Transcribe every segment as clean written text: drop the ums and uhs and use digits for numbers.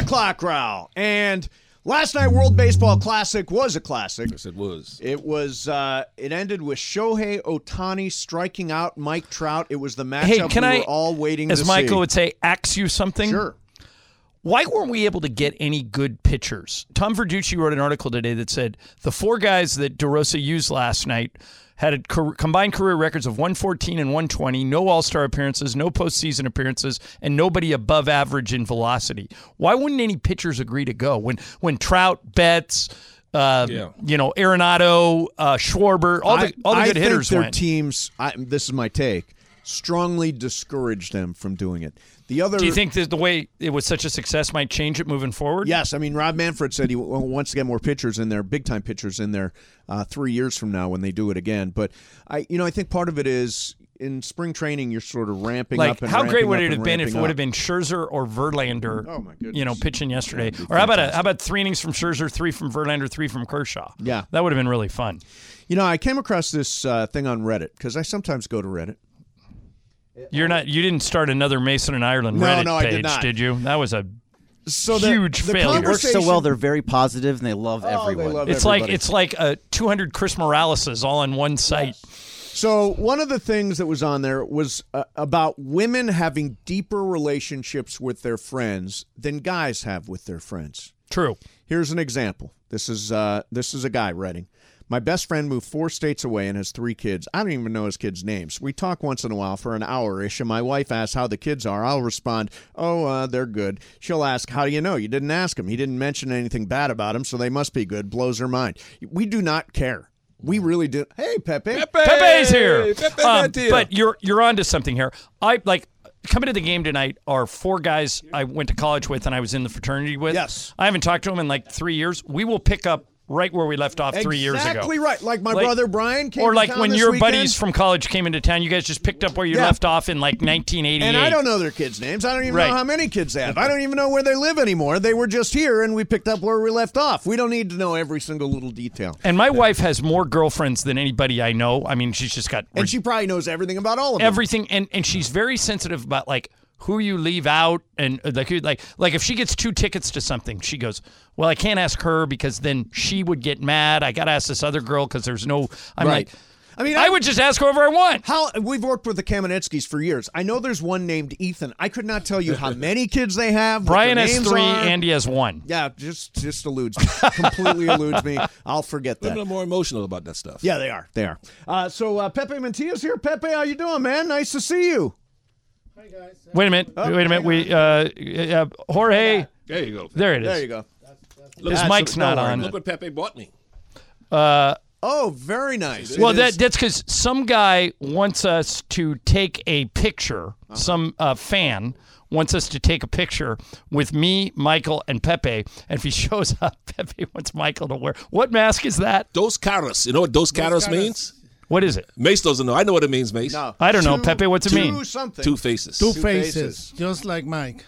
o'clock row. And last night, World Baseball Classic was a classic. Yes, it was. It ended with Shohei Ohtani striking out Mike Trout. It was the matchup we were all waiting to see. As Michael would say, ask you something? Sure. Why weren't we able to get any good pitchers? Tom Verducci wrote an article today that said the 4 guys that DeRosa used last night had combined career records of 114 and 120, no All-Star appearances, no postseason appearances, and nobody above average in velocity. Why wouldn't any pitchers agree to go? When Trout, Betts, Arenado, Schwarber, all the good hitters their went. Teams, this is my take, strongly discouraged them from doing it. Do you think that the way it was such a success might change it moving forward? Yes. I mean, Rob Manfred said he wants to get more pitchers in there, big-time pitchers in there 3 years from now when they do it again. But, I think part of it is in spring training you're sort of ramping up and how great would up it have been if it would have been Scherzer or Verlander, pitching yesterday? Or how about 3 innings from Scherzer, 3 from Verlander, 3 from Kershaw? Yeah. That would have been really fun. I came across this thing on Reddit because I sometimes go to Reddit. You didn't start another Mason and Ireland Reddit page, I did not. Did you? That was a huge failure. It works so well. They're very positive and they love everyone. They love it's everybody. like 200 Chris Moraleses all on one site. So one of the things that was on there was about women having deeper relationships with their friends than guys have with their friends. True. Here's an example. This is a guy writing. My best friend moved 4 states away and has 3 kids. I don't even know his kids' names. We talk once in a while for an hour-ish, and my wife asks how the kids are. I'll respond, they're good. She'll ask, how do you know? You didn't ask him. He didn't mention anything bad about him, so they must be good. Blows her mind. We do not care. We really do. Hey, Pepe. Pepe's here. But you're onto something here. Coming to the game tonight are 4 guys I went to college with and I was in the fraternity with. Yes. I haven't talked to them in 3 years. We will pick up right where we left off 3 years ago. Exactly right. Like my brother Brian came or to town when this your weekend. buddies from college came into town, you guys just picked up where you left off in 1988. And I don't know their kids' names. I don't even know how many kids they have. I don't even know where they live anymore. They were just here, and we picked up where we left off. We don't need to know every single little detail. And my wife has more girlfriends than anybody I know. I mean, she's just got... And she probably knows everything about all of them. Everything. And she's very sensitive about, who you leave out, and like if she gets 2 tickets to something, she goes, well, I can't ask her because then she would get mad. I got to ask this other girl because there's no. I would just ask whoever I want. We've worked with the Kamenetskis for years. I know there's one named Ethan. I could not tell you how many kids they have. Brian has 3, Andy has 1. Yeah, just eludes me. Completely eludes me. I'll forget that. Women are more emotional about that stuff. Yeah, they are. So Pepe Mantilla's here. Pepe, how you doing, man? Nice to see you. Hi, guys. Wait a minute. We Jorge. There you go. There it is. There you go. His mic's not on. Look what Pepe bought me. Very nice. Well, that's because some guy wants us to take a picture. Some fan wants us to take a picture with me, Michael, and Pepe. And if he shows up, Pepe wants Michael to wear. What mask is that? Dos Caras. You know what Dos Caras means? What is it? Mace doesn't know. I know what it means, Mace. No. I don't know, Pepe. What's it mean? Something. 2 faces. 2 faces, just like Mike.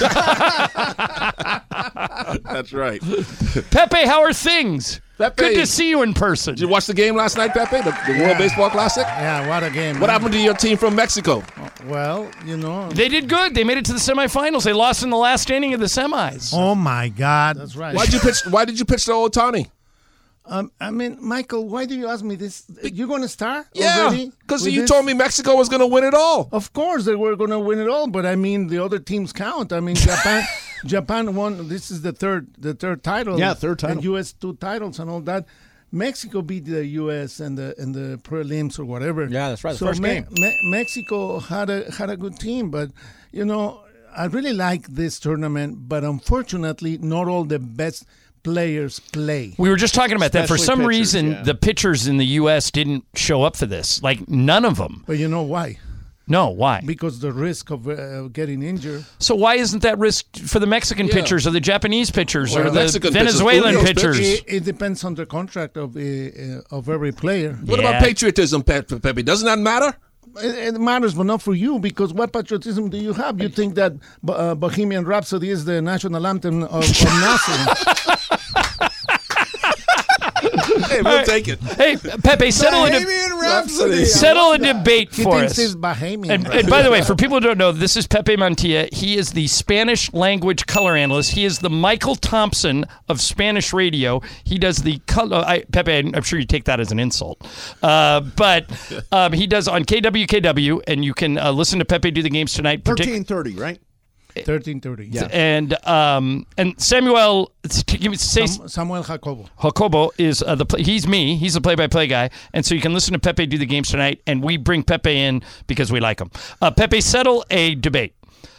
That's right. Pepe, how are things? Pepe. Good to see you in person. Did you watch the game last night, Pepe? The World Baseball Classic? Yeah, what a game. What happened to your team from Mexico? Well, They did good. They made it to the semifinals. They lost in the last inning of the semis. Oh, my God. That's right. Why did you pitch to Ohtani? Michael, why do you ask me this? You're going to start Yeah, already? because you told me Mexico was going to win it all. Of course they were going to win it all, but the other teams count. Japan won. This is the third title. Yeah, third title. And U.S. 2 titles and all that. Mexico beat the U.S. in the prelims or whatever. Yeah, that's right. The so first game. Mexico had a good team, but I really like this tournament. But unfortunately, not all the best players play. We were just talking about that. For Especially some pitchers, reason, the pitchers in the U.S. didn't show up for this. None of them. But you know why? No, why? Because the risk of getting injured. So why isn't that risk for the Mexican pitchers or the Japanese pitchers or the Mexican Venezuelan pitchers. pitchers? It depends on the contract of every player. What about patriotism, Pepe? Doesn't that matter? It matters, but not for you, because what patriotism do you have? You think that Bohemian Rhapsody is the national anthem of Nazi? Hey, we'll take it. Hey, Pepe, settle Bohemian Rhapsody. settle a debate He for thinks us. he's Bahamian. And by the way, for people who don't know, this is Pepe Mantilla. He is the Spanish language color analyst. He is the Michael Thompson of Spanish radio. He does the color. Pepe, I'm sure you take that as an insult, but he does on KWKW, and you can listen to Pepe do the games tonight. 13:30, right? 13:30. Yeah. And Samuel, Samuel Jacobo is he's me. He's the play-by-play guy, and so you can listen to Pepe do the games tonight, and we bring Pepe in because we like him. Pepe, settle a debate.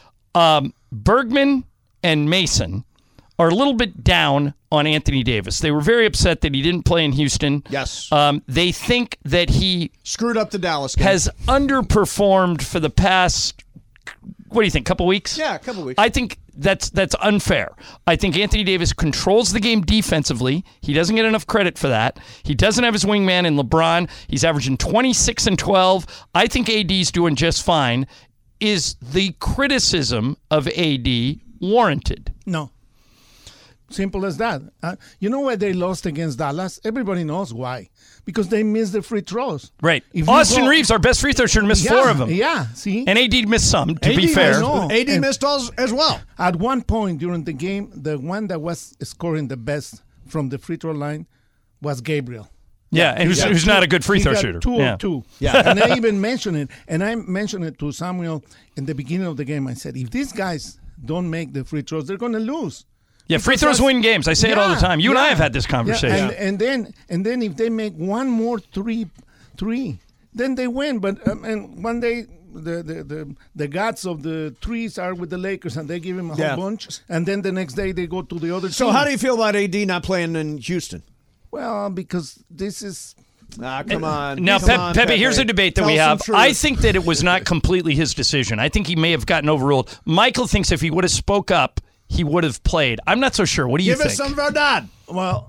Bergman and Mason are a little bit down on Anthony Davis. They were very upset that he didn't play in Houston. Yes. They think that he Screwed up the Dallas game. has underperformed for the past, what do you think, couple weeks? Yeah, a couple weeks. I think that's unfair. I think Anthony Davis controls the game defensively. He doesn't get enough credit for that. He doesn't have his wingman in LeBron. He's averaging 26 and 12. I think AD's doing just fine. Is the criticism of AD warranted? No. Simple as that. You know why they lost against Dallas? Everybody knows why. Because they missed the free throws. Right. If you Austin go- Reeves, our best free throw shooter, missed 4 of them. Yeah, see? And AD missed some, to be AD fair. No. AD And missed all as well. at one point during the game, the one that was scoring the best from the free throw line was Gabriel. Yeah, and who's not a good free He throw got shooter. 2 Yeah. of 2. Yeah. And I even mentioned it. And I mentioned it to Samuel in the beginning of the game. I said, if these guys don't make the free throws, they're going to lose. Yeah, free Because throws that's- win games. I say it all the time. You and I have had this conversation. Yeah, and then if they make one more three, then they win. But and one day the gods of the threes are with the Lakers, and they give him a Yeah. whole bunch. And then the next day they go to the other. So team. how do you feel about AD not playing in Houston? Well, because this is. Come on. Now, Come on, Pepe, here's a debate that Tell we some have. truth. I think that it was not completely his decision. I think he may have gotten overruled. Michael thinks if he would have spoke up, he would have played. I'm not so sure. What do you Give think? us some verdad. Well,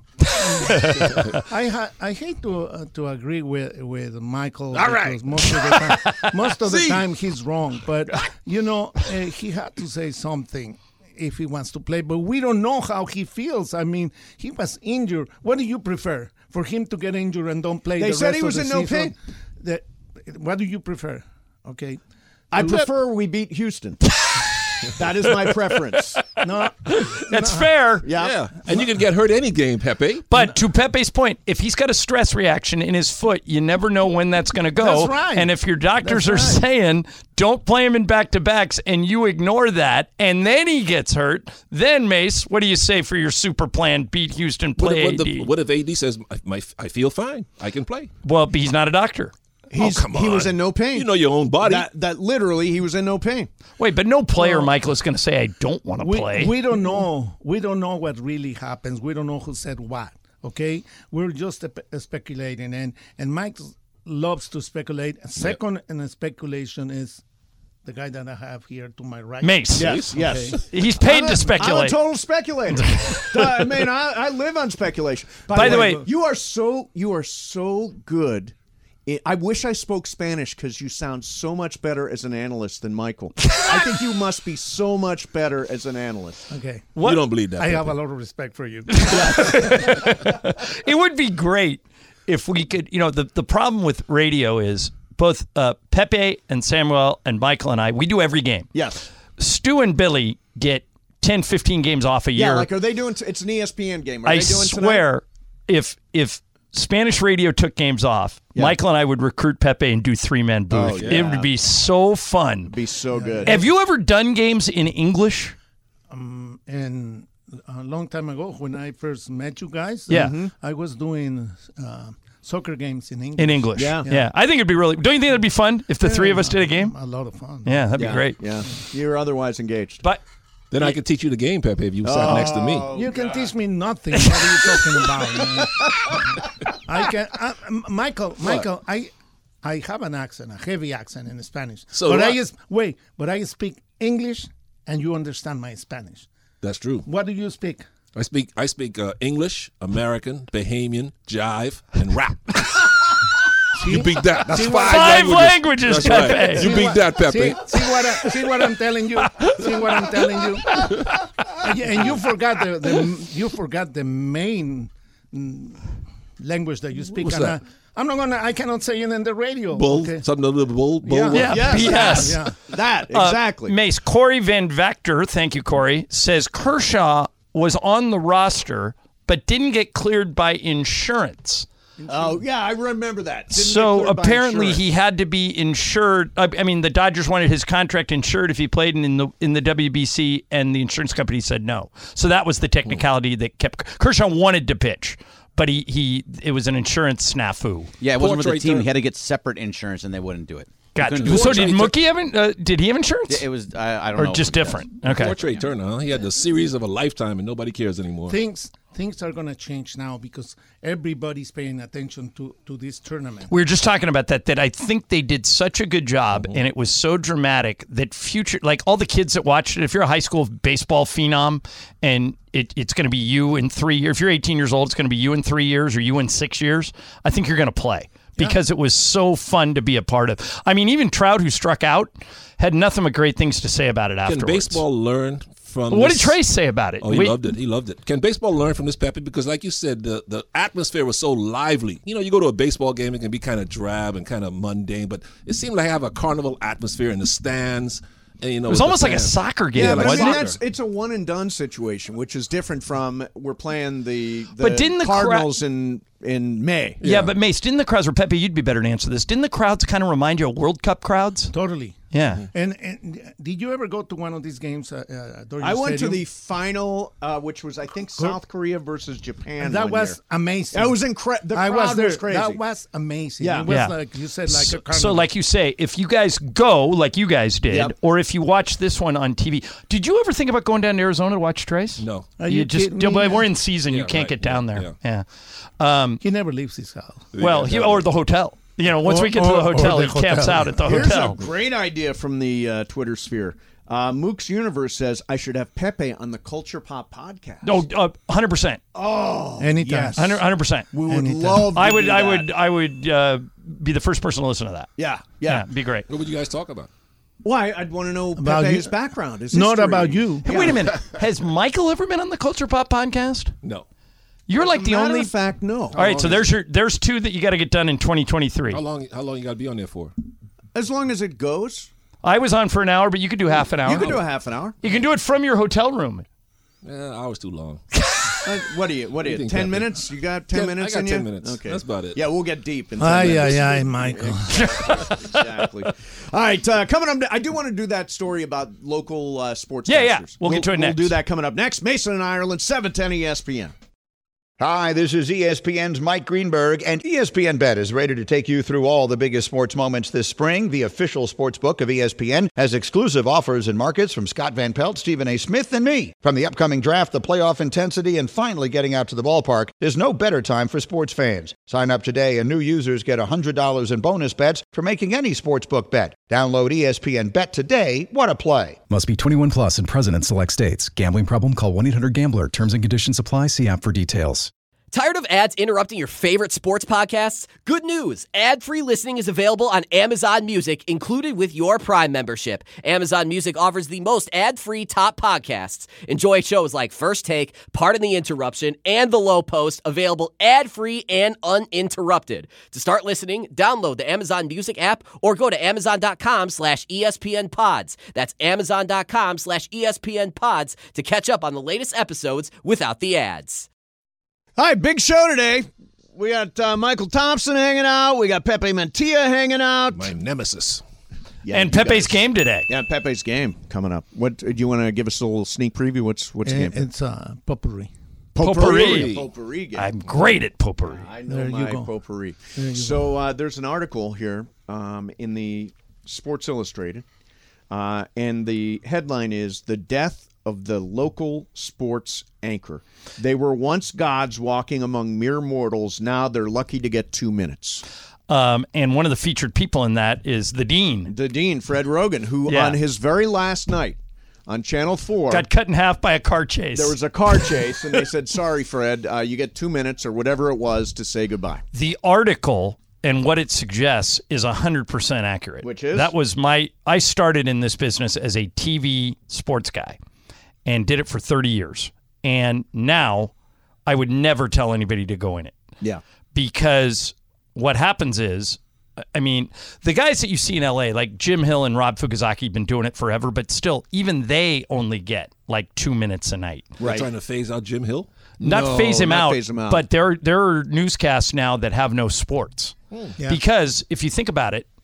I hate to agree with Michael. All right. Because most of the time he's wrong. But he had to say something if he wants to play. But we don't know how he feels. I mean, he was injured. What do you prefer? For him to get injured and don't play? They the said rest he of was the in no season? pain. What do you prefer? Okay. I prefer we beat Houston. That is my preference. No, That's fair. Yeah. And you can get hurt any game, Pepe. But to Pepe's point, if he's got a stress reaction in his foot, you never know when that's going to go. That's right. And if your doctors That's are right. saying don't play him in back-to-backs and you ignore that and then he gets hurt, then, Mace, what do you say for your super plan, beat Houston, play AD? What if AD says, I feel fine, I can play? Well, but he's not a doctor. He on. was in no pain. You know your own body. That literally he was in no pain. Wait, but no player, Michael, is going to say, I don't want to we, play. we don't know. We don't know what really happens. We don't know who said what. Okay, we're just speculating, and Mike loves to speculate. Second in the speculation is the guy that I have here to my right. Mace. Yes. He's paid to I'm a speculate. total speculator. I mean, I live on speculation. By the way, you are so good. I wish I spoke Spanish because you sound so much better as an analyst than Michael. I think you must be so much better as an analyst. Okay. You don't believe that. I Pepe. have a lot of respect for you. It would be great if we could, the problem with radio is both Pepe and Samuel and Michael and I, we do every game. Yes. Stu and Billy get 10, 15 games off a year. Yeah, like are they doing it's an ESPN game. Are I they doing swear, if Spanish radio took games off, Michael and I would recruit Pepe and do 3-man booth. yeah. It would be so fun. It'd be so good. Have you ever done games in English? And a long time ago, when I first met you guys, Yeah. I was doing soccer games in English. In English. Yeah. I think it'd be really. Don't you think that'd be fun if the three of us did a game? A lot of fun. Yeah, that'd be great. Yeah. You're otherwise engaged. But Then I could teach you the game, Pepe, if you sat next to me. You can teach me nothing. What are you talking about, man? I can, Michael. I have an accent, a heavy accent in Spanish. So but what? but I speak English, and you understand my Spanish. That's true. What do you speak? I speak English, American, Bahamian, jive, and rap. You beat that. That's Five languages, That's right. Pepe. You beat that, Pepe. See what I'm telling you. See what I'm telling you. And you forgot the main language that you speak. What's And, that? I cannot say it in the radio. Bull, Okay? something a little bull. Yeah. Yeah, Yes, BS. Yeah. that exactly. Mace, Corey Van Vector, thank you, Corey, says Kershaw was on the roster but didn't get cleared by insurance. Oh yeah, I remember that. Didn't get So cleared by apparently insurance. he had to be insured. I mean, the Dodgers wanted his contract insured if he played in the WBC, and the insurance company said no. So that was the technicality that kept Kershaw wanted to pitch, but it was an insurance snafu. Yeah, it wasn't with the Portrait team. turn. He had to get separate insurance, and they wouldn't do it. They Gotcha. couldn't do it. So did Mookie have? Did he have insurance? It was I don't or know. just if it does. different? Okay. Poor Trey Turner, huh? He had the series of a lifetime, and nobody cares anymore. Things are going to change now because everybody's paying attention to this tournament. We were just talking about that I think they did such a good job, and it was so dramatic that future, like all the kids that watched it, if you're a high school baseball phenom and it's going to be you in 3 years, if you're 18 years old, it's going to be you in 3 years or you in 6 years, I think you're going to play because it was so fun to be a part of. I mean, even Trout, who struck out, had nothing but great things to say about it Can afterwards. baseball learn from What this? did Trace say about it? Oh, he loved it. He loved it. Can baseball learn from this, Pepe? Because like you said, the atmosphere was so lively. You know, you go to a baseball game, it can be kind of drab and kind of mundane, but it seemed like have a carnival atmosphere in the stands. And, you know, It was with the almost like a fans. soccer game, Yeah, but I wasn't mean, it? it's a one and done situation, which is different from we're playing the But didn't the Cardinals in May. Yeah, but Mace, didn't the crowds, or Pepe, you'd be better to answer this, didn't the crowds kind of remind you of World Cup crowds? Totally. Yeah. And did you ever go to one of these games? I went to the final, which was I think South Korea versus Japan. And that one was year. amazing. That was incredible. The I crowd was there. was crazy. That was amazing. Yeah. It was Yeah. like you said, like a So, carnival. like you say, if you guys go like you guys did, Yep. or if you watch this one on TV, did you ever think about going down to Arizona to watch Trace? No. Are you just kidding me? we're in season. you Yeah, can't right. get down there. Yeah. Yeah. He never leaves his house. Well, or the hotel. You know, once Or- we get to the or hotel, the he camps hotel. out at the Here's hotel. a great idea from the Twitter sphere. Mook's Universe says I should have Pepe on the Culture Pop podcast. Oh, 100%. Anytime. yes. 100%. We would Anytime. love. To I do that. would be the first person to listen to that. Yeah. Be great. What would you guys talk about? Why? I'd want to know About Pepe's you- background. His Not history. about you. Hey, wait a minute. Has Michael ever been on the Culture Pop podcast? No. You're like the Matter only. of fact, no. All right, so there's two that you got to get done in 2023. How long you got to be on there for? As long as it goes, I was on for an hour, but you could do half an hour. you can do a half an hour. You can do it from your hotel room. Hours too long. What are you? do you think, 10 Pepe? minutes? You got 10 minutes I got in 10 you? minutes. Okay. That's about it. Yeah, we'll get deep in 10 Ay, minutes. ay, ay, Michael. Exactly. All right, coming up, I do want to do that story about local sports. Yeah. We'll get to it next. We'll do that coming up next. Mason and Ireland, 710 ESPN. Hi, this is ESPN's Mike Greenberg, and ESPN Bet is ready to take you through all the biggest sports moments this spring. The official sports book of ESPN has exclusive offers and markets from Scott Van Pelt, Stephen A. Smith, and me. From the upcoming draft, the playoff intensity, and finally getting out to the ballpark, there's no better time for sports fans. Sign up today, and new users get $100 in bonus bets for making any sportsbook bet. Download ESPN Bet today. What a play. Must be 21 plus and present in select states. Gambling problem? Call 1-800-GAMBLER. Terms and conditions apply. See app for details. Tired of ads interrupting your favorite sports podcasts? Good news. Ad-free listening is available on Amazon Music, included with your Prime membership. Amazon Music offers the most ad-free top podcasts. Enjoy shows like First Take, Pardon the Interruption, and The Low Post, available ad-free and uninterrupted. To start listening, download the Amazon Music app or go to amazon.com/ESPN Pods. That's amazon.com/ESPN Pods to catch up on the latest episodes without the ads. All right, big show today. We got Michael Thompson hanging out. We got Pepe Mantilla hanging out. My nemesis. Yeah, And you Pepe's guys. game today. Yeah, Pepe's game coming up. What do you want to give us a little sneak preview? What's the game? It's potpourri. Potpourri. Potpourri game. I'm great at potpourri. I know There you my go. potpourri. So there's an article here in the Sports Illustrated, and the headline is "The Death of the Local Sports Anchor. They were once gods walking among mere mortals. Now they're lucky to get 2 minutes." And one of the featured people in that is the Dean. The Dean, Fred Rogan, who Yeah. on his very last night on Channel 4 Got cut in half by a car chase. there was a car chase, and they said, "Sorry, Fred, you get 2 minutes or whatever it was to say goodbye." The article and what it suggests is 100% accurate. Which is? That was I started in this business as a TV sports guy and did it for 30 years. And now I would never tell anybody to go in it. Yeah. because what happens is, I mean, the guys that you see in LA, like Jim Hill and Rob Fukuzaki, have been doing it forever, but still, even they only get like 2 minutes a night. Right. Trying to phase out Jim Hill? Not phase him out, but there are newscasts now that have no sports. Yeah. Because if you think about it,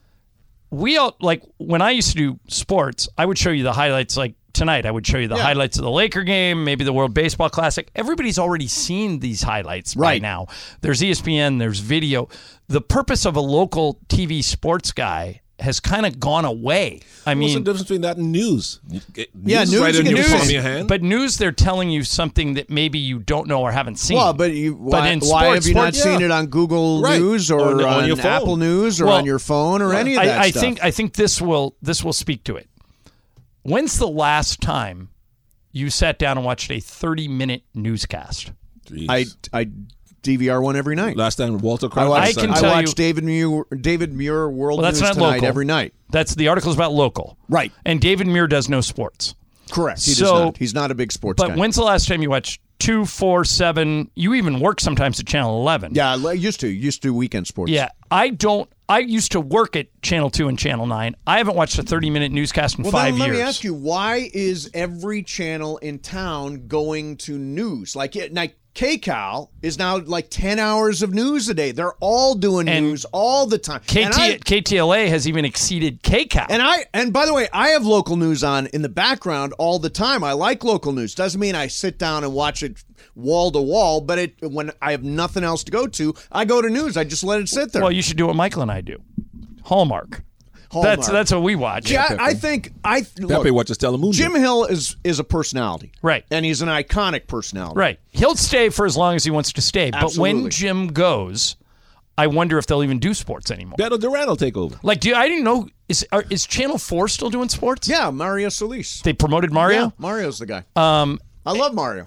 we all, like when I used to do sports, I would show you the highlights. Like tonight, I would show you the highlights of the Laker game, maybe the World Baseball Classic. Everybody's already seen these highlights by now. There's ESPN, there's video. The purpose of a local TV sports guy has kind of gone away. I mean, what's the difference between that and news? News right in your palm of your news. hand. But news, they're telling you something that maybe you don't know or haven't seen. Well, but why have you not seen it on Google News or on your phone. Apple News or on your phone or any of that stuff? I think this will speak to it. When's the last time you sat down and watched a 30-minute newscast? Jeez. I DVR one every night. Last time Walter Cronkite. I watch David Muir World News Tonight local. every night. That's the article's about local. Right. And David Muir does no sports. Correct. He does not. He's not a big sports guy. But when's the last time you watched 2, 4, 7? You even work sometimes at Channel 11. Yeah, I used to weekend sports. Yeah, I don't. I used to work at Channel 2 and Channel 9. I haven't watched a 30-minute newscast in 5 years. Let me ask you, why is every channel in town going to news? Like KCAL is now like 10 hours of news a day. They're all doing news all the time. KTLA has even exceeded KCAL. And by the way, I have local news on in the background all the time. I like local news. Doesn't mean I sit down and watch it wall to wall, but when I have nothing else to go to, I go to news. I just let it sit there. Well, you should do what Michael and I do. Hallmark. That's what we watch. Yeah, I think Pepe watches Telemundo. Jim Hill is a personality, right? And he's an iconic personality, right? He'll stay for as long as he wants to stay. Absolutely. But when Jim goes, I wonder if they'll even do sports anymore. Beto Duran will take over. Like, I didn't know. Is Channel 4 still doing sports? Yeah, Mario Solis. They promoted Mario. Yeah, Mario's the guy. I love Mario.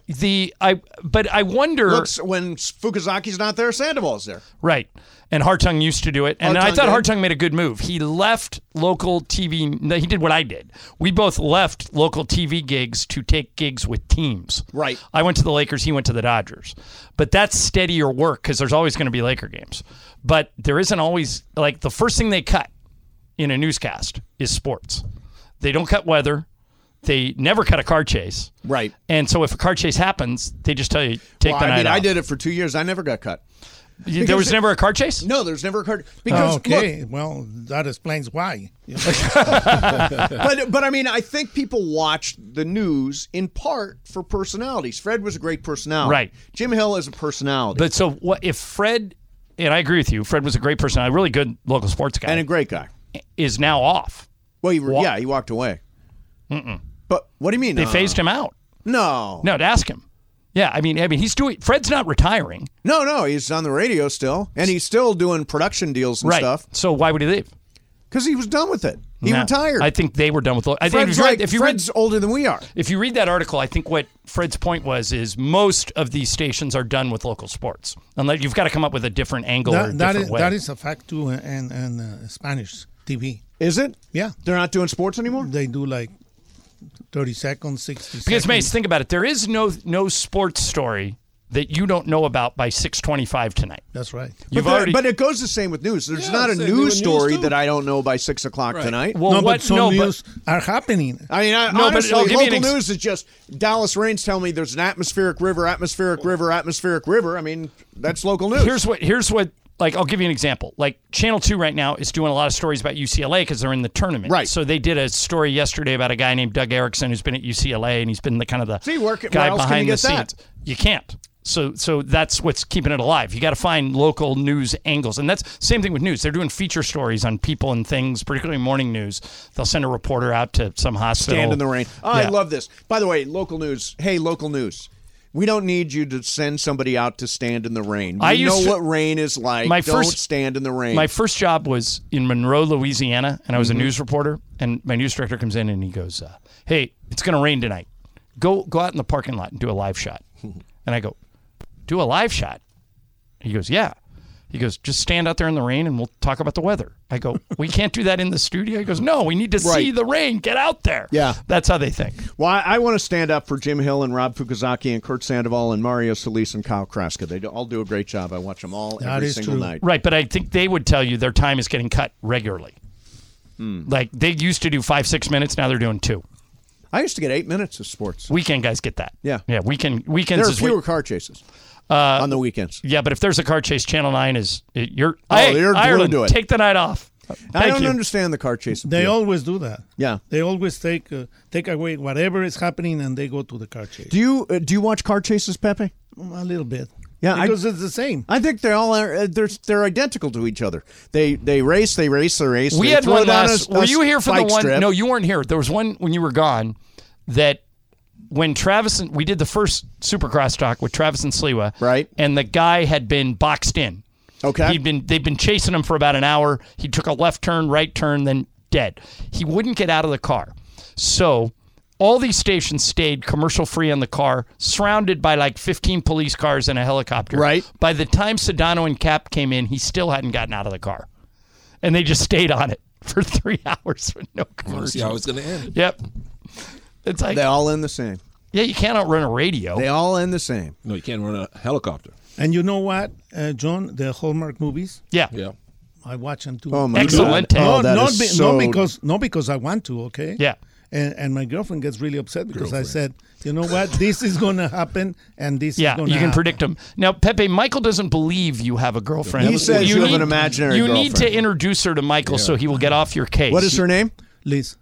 But I wonder. Looks, when Fukuzaki's not there, Sandoval's there. Right. And Hartung used to do it. And I thought Hartung made a good move. He left local TV. He did what I did. We both left local TV gigs to take gigs with teams. Right. I went to the Lakers. He went to the Dodgers. But that's steadier work because there's always going to be Laker games. But there isn't always, like, the first thing they cut in a newscast is sports. They don't cut weather. They never cut a car chase. Right. And so if a car chase happens, they just tell you, take the night off. I did it for 2 years. I never got cut. There was never a car chase? No, there's never a car. Because look, well, that explains why. But I mean, I think people watch the news in part for personalities. Fred was a great personality. Right. Jim Hill is a personality. But so what if Fred, and I agree with you, Fred was a great personality, a really good local sports guy. And a great guy. Is now off. Well, he walked away. Mm-mm. But what do you mean? They phased him out. No. No, to ask him. Yeah, I mean, Fred's not retiring. No, he's on the radio still, and he's still doing production deals and stuff. So why would he leave? Because he was done with it. He retired. I think they were done with it. Fred's older than we are. If you read that article, I think what Fred's point is most of these stations are done with local sports. Unless you've got to come up with a different angle or a different way. That is a fact, too, in Spanish TV. Is it? Yeah. They're not doing sports anymore? They do like 30 seconds, 60 seconds. Because, Mace, think about it. There is no sports story that you don't know about by 6:25 tonight. That's right. But it goes the same with news. There's not a news story that I don't know by 6 o'clock tonight. Well, but some news are happening. I mean, honestly, local news is just Dallas Raines telling me there's an atmospheric river. I mean, that's local news. Here's what. Like, I'll give you an example. Like, Channel 2 right now is doing a lot of stories about UCLA because they're in the tournament. Right. So they did a story yesterday about a guy named Doug Erickson who's been at UCLA, and he's been the kind of the guy behind the scenes. You can't. So that's what's keeping it alive. You got to find local news angles. And that's same thing with news. They're doing feature stories on people and things, particularly morning news. They'll send a reporter out to some hospital. Stand in the rain. Oh, yeah. I love this. By the way, local news. Hey, local news. We don't need you to send somebody out to stand in the rain. We know what rain is like. Don't stand in the rain. My first job was in Monroe, Louisiana, and I was a news reporter. And my news director comes in and he goes, hey, it's going to rain tonight. Go out in the parking lot and do a live shot. And I go, do a live shot? He goes, yeah. He goes, just stand out there in the rain and we'll talk about the weather. I go, we can't do that in the studio. He goes, no, we need to see the rain. Get out there. Yeah. That's how they think. Well, I want to stand up for Jim Hill and Rob Fukuzaki and Kurt Sandoval and Mario Solis and Kyle Kraska. They all do a great job. I watch them all every single night. Right, but I think they would tell you their time is getting cut regularly. Like, they used to do 5-6 minutes. Now they're doing 2. I used to get 8 minutes of sports. Weekend guys get that. Yeah. Yeah, weekends There are is fewer car chases on the weekends. Yeah, but if there's a car chase, Channel 9 is you're you're Ireland, glued to it. take the night off. I don't you. understand the car chase. They always do that. Yeah. They always take away whatever is happening and they go to the car chase. Do you watch car chases, Pepe? A little bit. Yeah, because it's the same. I think they all are. They're identical to each other. They race. We they had throw one down last. a Were you here for the spike one? strip. No, you weren't here. There was one when you were gone that when Travis and we did the first Supercross talk with Travis and Sliwa, right? And the guy had been boxed in. Okay. They've been chasing him for about an hour. He took a left turn, right turn, then dead. He wouldn't get out of the car. So all these stations stayed commercial free on the car, surrounded by like 15 police cars and a helicopter. Right. By the time Sedano and Cap came in, he still hadn't gotten out of the car. And they just stayed on it for 3 hours with no commercial. See how it's going to end. Yep. It's like They all end the same. yeah, you can't outrun a radio. They all end the same. No, you can't run a helicopter. And you know what, John? The Hallmark movies, Yeah. Yeah. I watch them too. Oh my Excellent. God. No, Oh, that is so... not because I want to, okay? Yeah. And my girlfriend gets really upset because I said, you know what, this is going to happen, and this is Yeah, going to you happen. can predict them. Now, Pepe, Michael doesn't believe you have a girlfriend. He says you have an imaginary You need to girlfriend. introduce her to Michael so he will get off your case. What is her name? Liz.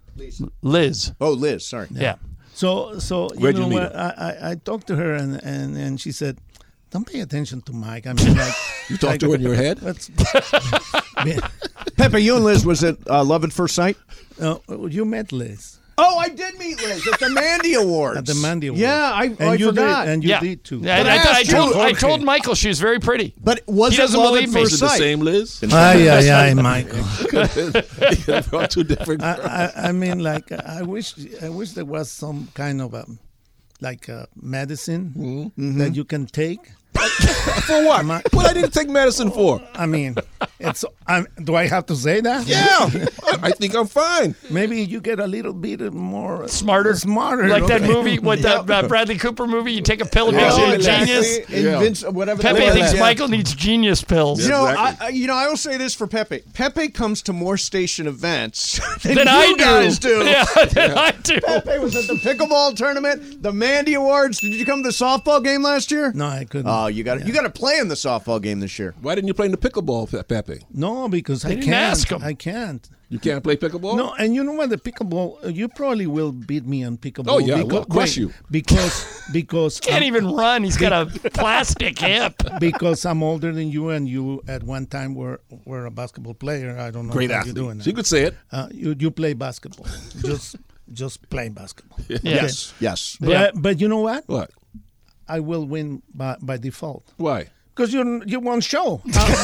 Liz. Oh, Liz. Sorry. Yeah. So Where'd you you know meet what? I talked to her, and she said, don't pay attention to Mike. I mean, like... You talked to her in your head? That's, Pepe, you and Liz, was it Love at First Sight? you met Liz. Oh, I did meet Liz at the Mandy Awards. At the Mandy Awards. Yeah, I you forgot. Did, and you Yeah. did too. Yeah, But I ask you, I Jorge. told Michael she was very pretty. But was He it doesn't Love believe at me. First Is it the Sight? same Liz? Ay, Michael. They're two different. I mean, like, I wish there was some kind of medicine that you can take. For what? What I didn't take medicine for? I mean, do I have to say that? Yeah, I think I'm fine. Maybe you get a little bit more Smarter. Like that okay. movie, that Bradley Cooper movie, you take a pill, it makes you a genius. Whatever Pepe that thinks is. Michael needs genius pills. You know, Exactly. I will say this for Pepe. Pepe comes to more station events than Than you I guys do. Yeah, than I do. Pepe was at the pickleball tournament, the Mandy Awards. Did you come to the softball game last year? No, I couldn't. Oh, you got to play in the softball game this year. Why didn't you play in the pickleball, Pepe? No, because I didn't can't. ask him. I can't. You can't play pickleball? No, and you know what? The pickleball, you probably will beat me on pickleball. Oh, yeah, we'll crush you. Because Can't even run. He's got a plastic hip. because I'm older than you, and you at one time were a basketball player. I don't know Great how athlete. you're doing So you that. could say it. You play basketball. just play basketball. Yes. Yes. But you know what? What? I will win by default. Why? Because you won't show.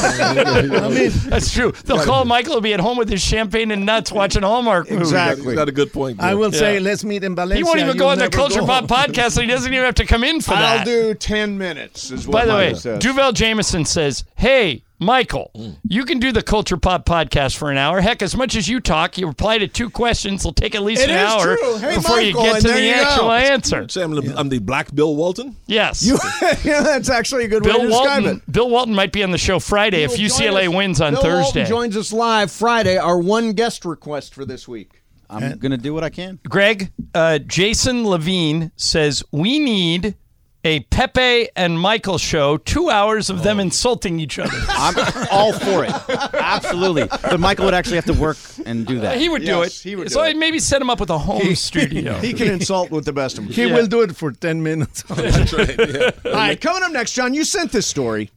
I mean, That's true. They'll call Michael to be at home with his champagne and nuts watching Hallmark movies. Exactly. He's got a good point. I there. will say, let's meet in Valencia. He won't even You'll go on the never Culture go. Pop podcast, so he doesn't even have to come in for that. I'll do 10 minutes. Is what By the way, Michael says. Duval Jameson says, hey, Michael, you can do the Culture Pop podcast for an hour. Heck, as much as you talk, you reply to 2 questions. It'll take at least It an is hour true. Hey, before Michael, you get and to there the you go. actual answer. Say I'm the Black Bill Walton? Yes. Yeah, that's actually a good way Bill to describe Walton, it. Bill Walton might be on the show Friday if UCLA wins on Bill Thursday. Walton joins us live Friday. Our one guest request for this week. I'm going to do what I can. Greg, Jason Levine says, we need a Pepe and Michael show, 2 hours of them insulting each other. I'm all for it. Absolutely. But Michael would actually have to work and do that. He would do it. he would so do I it. maybe set him up with a home studio. He can insult with the best of them. He will do it for 10 minutes. That's right. Yeah. All right, coming up next, John, you sent this story,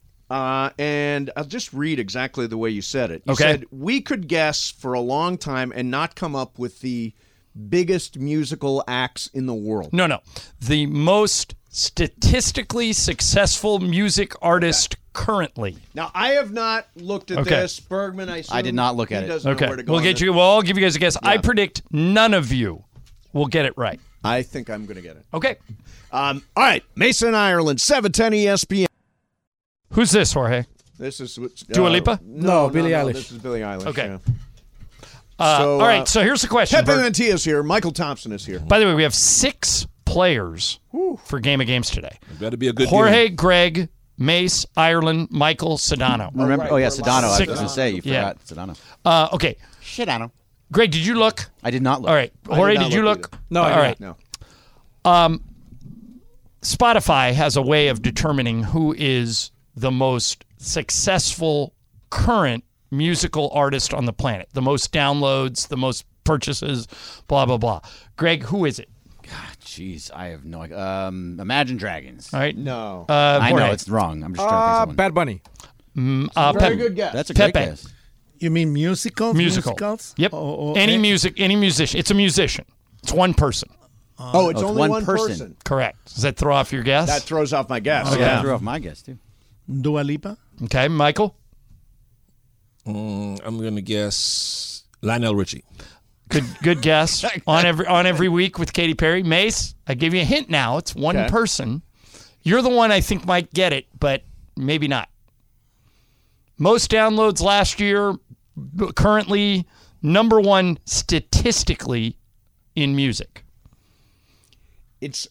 and I'll just read exactly the way you said it. You Okay. said, we could guess for a long time and not come up with the biggest musical acts in the world. No. The most statistically successful music artist currently. Now, I have not looked at Okay. this. Bergman, I assume I did not look at he it. doesn't know Okay. where to go We'll on get this. you. Well, I'll give you guys a guess. I predict none of you will get it right. I think I'm going to get it. Okay. All right, Mason, Ireland, 710 ESPN. Who's this, Jorge? This is Dua Lipa? No, Billie Eilish. This is Billie Eilish. Okay. Yeah. All right, so here's the question. Pepe Bert. Mantilla is here. Michael Thompson is here. By the way, we have 6 players for Game of Games today. It better be a good Jorge, game. Greg, Mace, Ireland, Michael, Sedano. Remember? Oh, yeah, Sedano. I was Six. going to say, you Yeah. forgot Sedano. Okay. Sedano. Greg, did you look? I did not look. All right. Jorge, did you look? No, I All did right. No. Spotify has a way of determining who is the most successful current musical artist on the planet. The most downloads, the most purchases, blah, blah, blah. Greg, who is it? Jeez, I have no idea. Imagine Dragons. All right. No. I know Jorge. it's wrong. I'm just trying to think of Bad Bunny. Very good guess. That's a Pepe. great guess. You mean musicals? Musical. Musicals? Yep. Or any musician. It's a musician. It's one person. Oh, it's it's only one one person. person. Correct. Does that throw off your guess? That throws off my guess. Oh, yeah. that threw off my guess, too. Dua Lipa? Okay, Michael? I'm going to guess Lionel Richie. Good guess. on every week with Katy Perry. Mace, I give you a hint now. It's one Okay. person. You're the one I think might get it, but maybe not. Most downloads last year, currently number 1 statistically in music. It's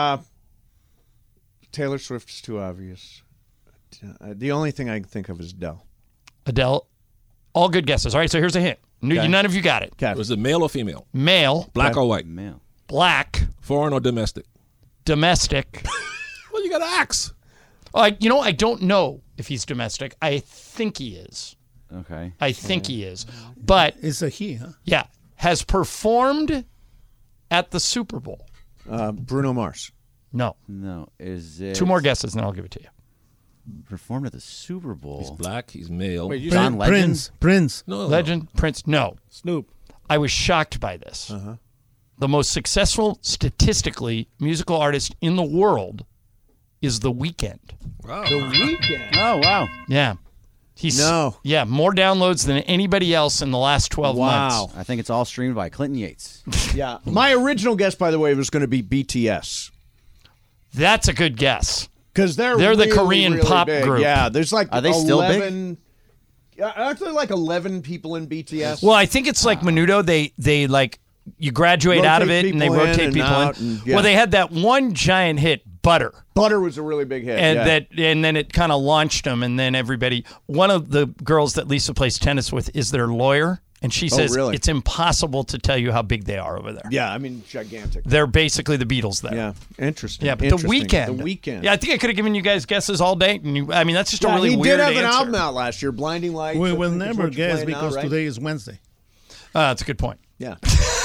Taylor Swift is too obvious. The only thing I can think of is Adele. Adele. All good guesses. All right, so here's a hint. Okay. None of you got it. Okay. Was it male or female? Male, Black or white? Male. black, Foreign or domestic? domestic. Well, you got to ask. I don't know if he's domestic. I think he is. Okay. I think he is. But, It's a he, huh? yeah, has performed at the Super Bowl. Bruno Mars. No. No. Is it 2 more guesses, and then I'll give it to you. performed at the Super Bowl? He's black. He's male. Wait, you John Legend? Prince. no, Legend, Prince, no. Snoop. I was shocked by this. The most successful, statistically, musical artist in the world is The Weeknd. Wow. The Weeknd. Oh, wow. Yeah. He's No. Yeah, more downloads than anybody else in the last 12 months. Wow. I think it's all streamed by Clinton Yates. Yeah. My original guess, by the way, was going to be BTS. That's a good guess. Because they're the really, Korean really pop big. group. Yeah, there's like Are they still big? 11. Aren't there like 11 people in BTS? Well, I think it's like Menudo. They like you graduate out of Rotate it and they people in rotate and people out in. and- yeah. Well, they had that one giant hit, Butter, Butter was a really big hit. and yeah. and then it kind of launched them, and then everybody. One of the girls that Lisa plays tennis with is their lawyer, and she says really? it's impossible to tell you how big they are over there. Yeah, I mean, gigantic. They're basically the Beatles there. Yeah, interesting. Yeah, but The Interesting. Weeknd. The Weeknd. Yeah, I think I could have given you guys guesses all day. And I mean, that's just a Yeah, really he weird did have an answer. album out last year, Blinding Lights. We I will think is never what you're guess playing now, because right? today is Wednesday. That's a good point. Yeah.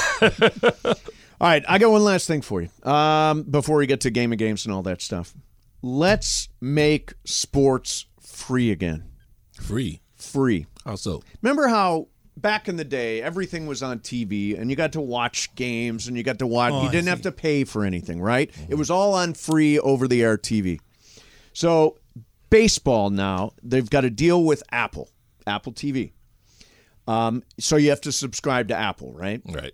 All right, I got one last thing for you before we get to Game of Games and all that stuff. Let's make sports free again. Free. Free. How so? Remember how back in the day everything was on TV and you got to watch games and you got to watch. Oh, you I didn't have see. to pay for anything, right? It was all on free over-the-air TV. So baseball now, they've got a deal with Apple TV. So you have to subscribe to Apple, right? Right.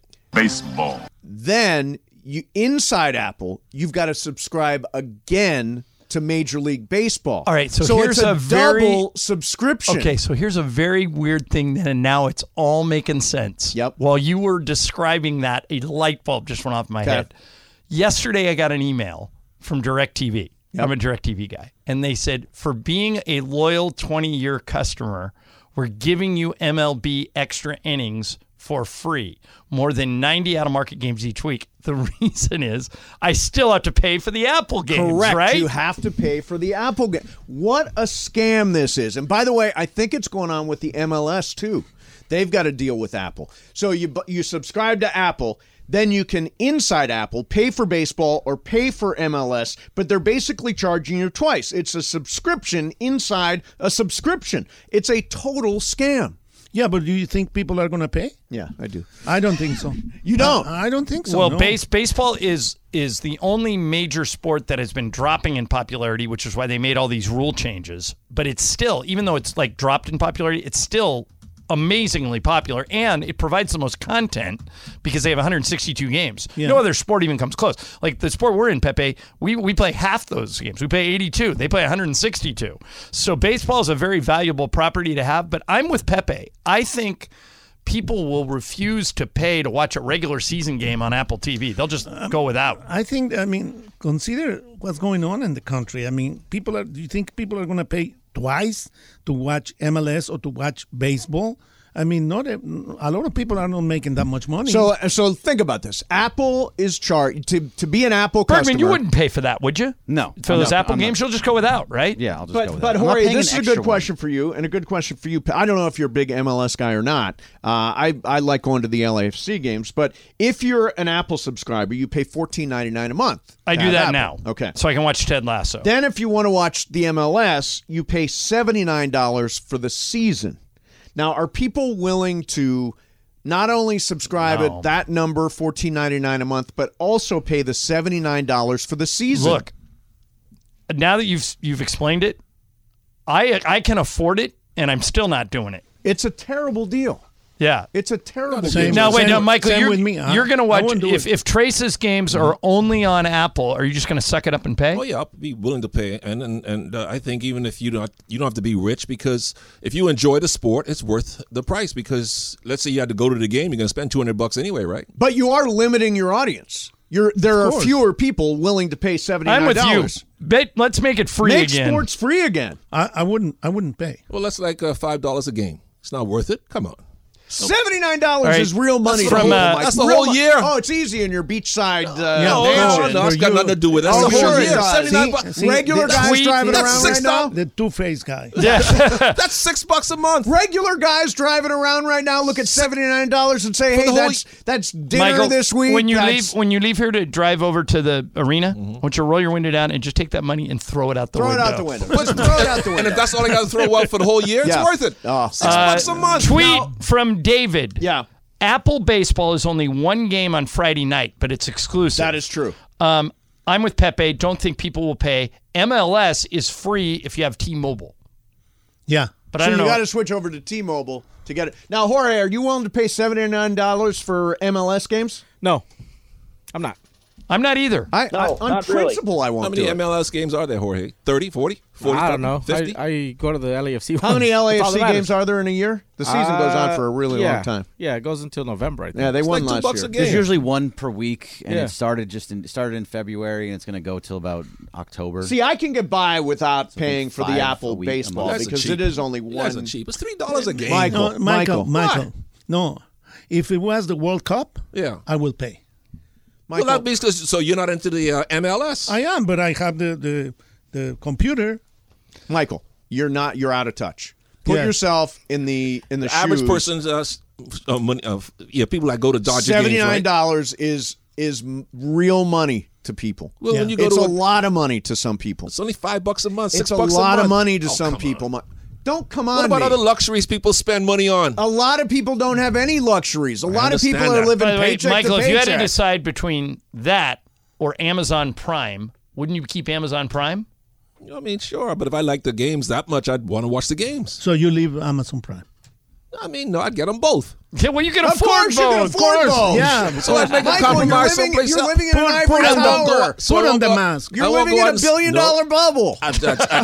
Then inside Apple, you've got to subscribe again to Major League Baseball. All right, so here's it's a a very- double subscription. Okay, so here's a very weird thing, and now it's all making sense. Yep. While you were describing that, a light bulb just went off my Okay. head. Yesterday, I got an email from DirecTV. Yep. I'm a DirecTV guy. And they said, for being a loyal 20-year customer, we're giving you MLB extra innings for free. More than 90 out-of-market games each week. The reason is I still have to pay for the Apple games, Correct. right? You have to pay for the Apple game. What a scam this is. And by the way, I think it's going on with the MLS too. They've got a deal with Apple. So you subscribe to Apple, then you can inside Apple pay for baseball or pay for MLS, but they're basically charging you twice. It's a subscription inside a subscription. It's a total scam. Yeah, but do you think people are going to pay? Yeah, I do. I don't think so. You don't? I don't think so. Well, no. baseball is the only major sport that has been dropping in popularity, which is why they made all these rule changes. But it's still, even though it's like dropped in popularity, it's still amazingly popular, and it provides the most content because they have 162 games. No other sport even comes close. Like the sport we're in, Pepe, we play half those games. We play 82. They play 162. So baseball is a very valuable property to have, but I'm with Pepe. I think people will refuse to pay to watch a regular season game on Apple TV. They'll just go without. Consider what's going on in the country. Do you think people are going to pay twice to watch MLS or to watch baseball? Not a lot of people are not making that much money. So think about this. Apple is charged to be an Apple customer. Bergman, you wouldn't pay for that, would you? No. For those Apple games, you'll just go without, right? Yeah, I'll just go without. But Jorge, this is a good question for you, and a good question for you. I don't know if you're a big MLS guy or not. I like going to the LAFC games, but if you're an Apple subscriber, you pay $14.99 a month. I do that now. Okay. So I can watch Ted Lasso. Then if you want to watch the MLS, you pay $79 for the season. Now, are people willing to not only subscribe at that number, $14.99 a month, but also pay the $79 for the season? Look, now that you've explained it, I can afford it, and I'm still not doing it. It's a terrible deal. Yeah. It's a terrible deal. Now, Michael, you're going to watch, if Trace's games are only on Apple, are you just going to suck it up and pay? Oh, yeah, I'll be willing to pay. And I think even if you don't have to be rich, because if you enjoy the sport, it's worth the price, because let's say you had to go to the game, you're going to spend $200 anyway, right? But you are limiting your audience. There are fewer people willing to pay $79. I'm with you. Let's make it free again. Make sports free again. I wouldn't pay. Well, that's like $5 a game. It's not worth it. Come on. $79 is real money. That's the whole year. Oh, it's easy in your beachside no, it's got nothing to do with it. That's the whole year. See, regular guys driving around right now. The two-faced guy. Yeah. That's $6 a month. Regular guys driving around right now look at $79 and say, "Hey, that's dinner Michael, this week." When you leave here to drive over to the arena, why don't you roll your window down and just take that money and throw it out the window? Throw it out the window. Throw it out the window. And if that's all I got to throw out for the whole year, it's worth it. $6 a month. Tweet from David. Yeah. Apple Baseball is only one game on Friday night, but it's exclusive. That is true. I'm with Pepe. Don't think people will pay. MLS is free if you have T-Mobile. Yeah. But so I don't know. You got to switch over to T-Mobile to get it. Now, Jorge, are you willing to pay $79 for MLS games? No, I'm not. I'm not either. On principle, I won't. How many MLS games are there, Jorge? 30, 40, 40? I don't know. 50? I go to the LAFC. How many LAFC games are there in a year? The season goes on for a really long time. Yeah, it goes until November, I think. Yeah, they won like last year. $2 a game. There's usually one per week, and it started in February, and it's going to go till about October. See, I can get by without paying for the Apple baseball That's because cheap. it is only one. That's cheap. It's $3 a game. Michael. No, if it was the World Cup, I will pay. Michael. Well, that means so you're not into the MLS. I am, but I have the computer. Michael, you're not. You're out of touch. Put yourself in the shoes. Average person's money. People that go to Dodger games. $79 is real money to people. Well, when you go it's to a lot of money to some people. It's only $5 a month. $6 It's a a lot month. of money to some people. Don't come on. What about me. other luxuries people spend money on? A lot of people don't have any luxuries. A lot of people are living paycheck Michael, to if you had paycheck. to decide between that or Amazon Prime, wouldn't you keep Amazon Prime? I mean, sure, but if I like the games that much, I'd want to watch the games. So you leave Amazon Prime. I mean, no, I'd get them both. Yeah, well, you can Of afford course, you can both. afford both. Yeah. So I'd make a Michael, compromise someplace you're else. living in an ivory tower. Put on the mask. You're living in a $1 billion bubble. I'd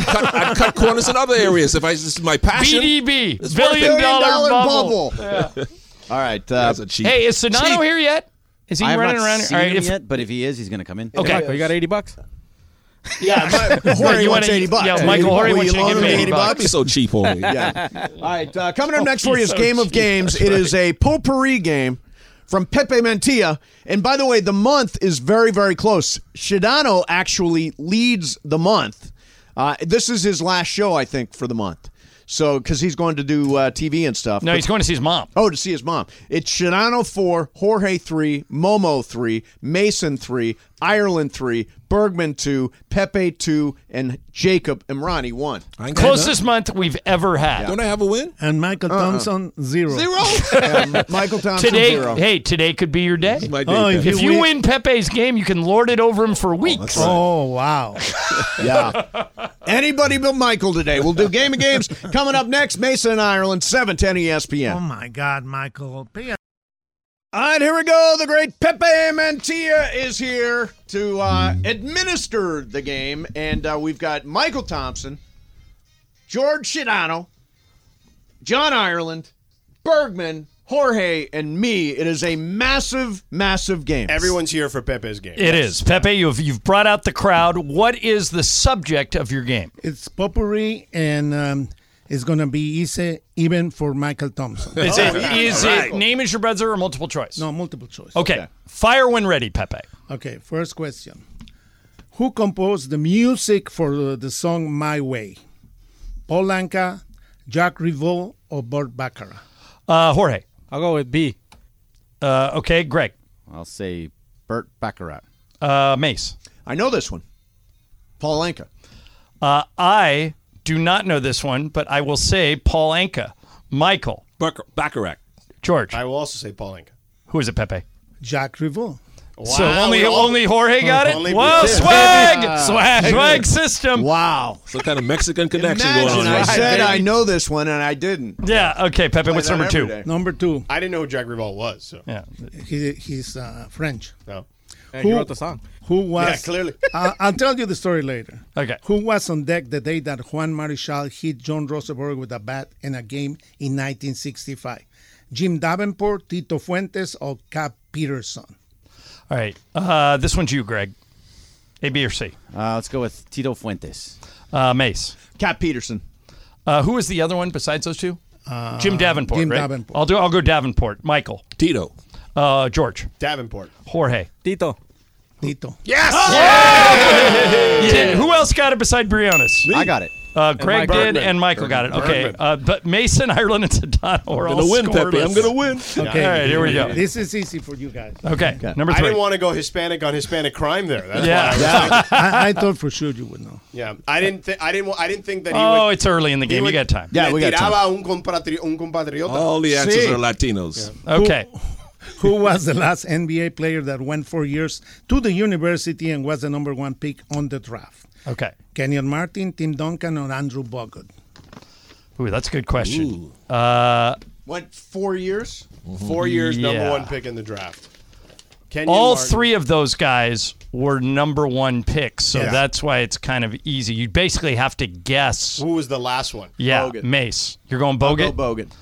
cut corners in other areas if this is my passion. BDB, It's $1 billion bubble. Yeah. All right. That's a cheap. Hey, is Sedano here yet? Is he I have running not around? seen him yet, but if he is, he's going to come in. Okay. Michael, you got $80? Yeah, Jorge wants $80. Yeah, Michael Jorge Will wants you you to loan give him me $80? That'd be so cheap, Jorge. Yeah. All right. Coming up next for you is Game of Games. It is a potpourri game from Pepe Mantilla. And by the way, the month is very, very close. Sedano actually leads the month. This is his last show, I think, for the month. So, because he's going to do TV and stuff. No, he's going to see his mom. Oh, to see his mom. It's Sedano 4, Jorge 3, Momo 3, Mason 3, Ireland 3, Bergman 2, Pepe 2, and Jacob Imrani 1. Closest month we've ever had. Don't I have a win? And Michael Thompson, 0. Michael Thompson, Today, 0. hey, today could be your day. If you win Pepe's game, you can lord it over him for weeks. Oh, wow. Yeah. Anybody but Michael today. We'll do Game of Games coming up next. Mesa and Ireland, 710 ESPN. Oh, my God, Michael. All right, here we go. The great Pepe Mantilla is here to administer the game. And we've got Michael Thompson, George Sedano, John Ireland, Bergman, Jorge, and me. It is a massive, massive game. Everyone's here for Pepe's game. It is. Pepe, you've brought out the crowd. What is the subject of your game? It's potpourri, and it's going to be easy even for Michael Thompson. Is it name is your buzzer or multiple choice? No, multiple choice. Okay. Fire when ready, Pepe. Okay, first question. Who composed the music for the song My Way? Paul Anka, Jack Riveau, or Burt Bacharach? Jorge. I'll go with B. Okay, Greg. I'll say Burt Bacharach. Mace. I know this one. Paul Anka. I do not know this one, but I will say Paul Anka. Michael. Bacharach. George. I will also say Paul Anka. Who is it, Pepe? Jack Riveau. Wow. So only Jorge got it? Only Whoa, we did. swag system. Wow. Some kind of Mexican connection Imagine going on. I here. said I know this one, and I didn't. Yeah, okay, Pepe, Play what's that number every 2? day. Number 2. I didn't know who Jack Rival was. So. Yeah. He's French. No. And he wrote the song. Who was? Yeah, clearly. I'll tell you the story later. Okay. Who was on deck the day that Juan Marichal hit John Rosenberg with a bat in a game in 1965? Jim Davenport, Tito Fuentes, or Cap Peterson? All right. This one's you, Greg. A, B, or C? Let's go with Tito Fuentes. Mace. Cap Peterson. Who is the other one besides those two? Jim Davenport, Jim right? Davenport. I'll go Davenport. Michael. Tito. George. Davenport. Jorge. Tito. Tito. Yes! Yeah. Who else got it beside Briones? I got it. Greg did, and Michael got it. Okay. But Mason, Ireland, and Sedano are all I'm going to win, scoreless. Pepe. I'm going to win. Okay. All right, here we go. This is easy for you guys. Okay. Number I 3. didn't want to go Hispanic on Hispanic crime there. That's Yeah. why I thought for sure you would know. I didn't think that he Oh, would. it's early in the game. would- You got time. Yeah, we got time. tiraba un compatriota. All the answers Sí. are Latinos. Okay. Who was the last NBA player that went 4 years to the university and was the number 1 pick on the draft? Okay. Kenyon Martin, Tim Duncan, or Andrew Bogut? Ooh, that's a good question. Went 4 years. 4 years, Yeah. number 1 pick in the draft. Kenyon All Martin. 3 of those guys were number 1 picks, so Yeah. that's why it's kind of easy. You basically have to guess. Who was the last one? Yeah, Bogut. Mace. You're going I'll Bogut? go Bogut.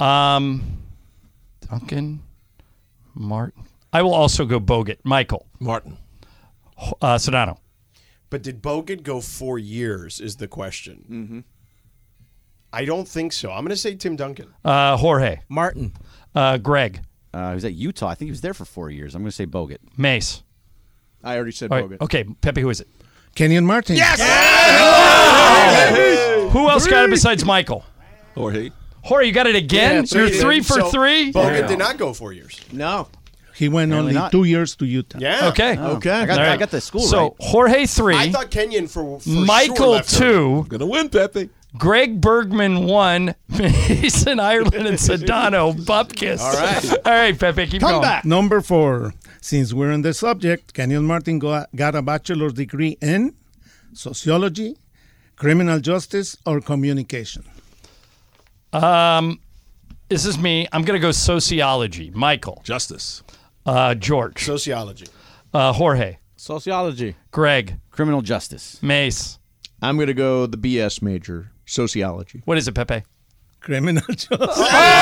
Duncan, Martin. I will also go Bogut. Michael. Martin. Sedano. But did Bogut go 4 years is the question. Mm-hmm. I don't think so. I'm going to say Tim Duncan. Jorge. Martin. Greg. He was at Utah. I think he was there for 4 years. I'm going to say Bogut. Mace. I already said All right. Bogut. Okay, Pepe, who is it? Kenyon Martin. Yes! Who else got it besides Michael? Jorge. Jorge, you got it again? Yeah, You're 3 3 for So 3? Bogut did not go 4 years. No. He went Apparently only not. 2 years to Utah. Yeah. Okay. Okay. I got, All right. I got the school So right. Jorge 3, I thought Kenyon for Michael sure left 2, Going to win, Pepe. Greg Bergman 1, Mason Ireland and Sedano Bupkis. All right. All right, Pepe, keep Come going. back. Number 4. Since we're on the subject, Kenyon Martin got a bachelor's degree in sociology, criminal justice, or communication. This is me. I'm going to go sociology. Michael. Justice. George. Sociology. Jorge. Sociology. Greg. Criminal justice. Mace. I'm going to go the BS major, sociology. What is it, Pepe? Criminal justice.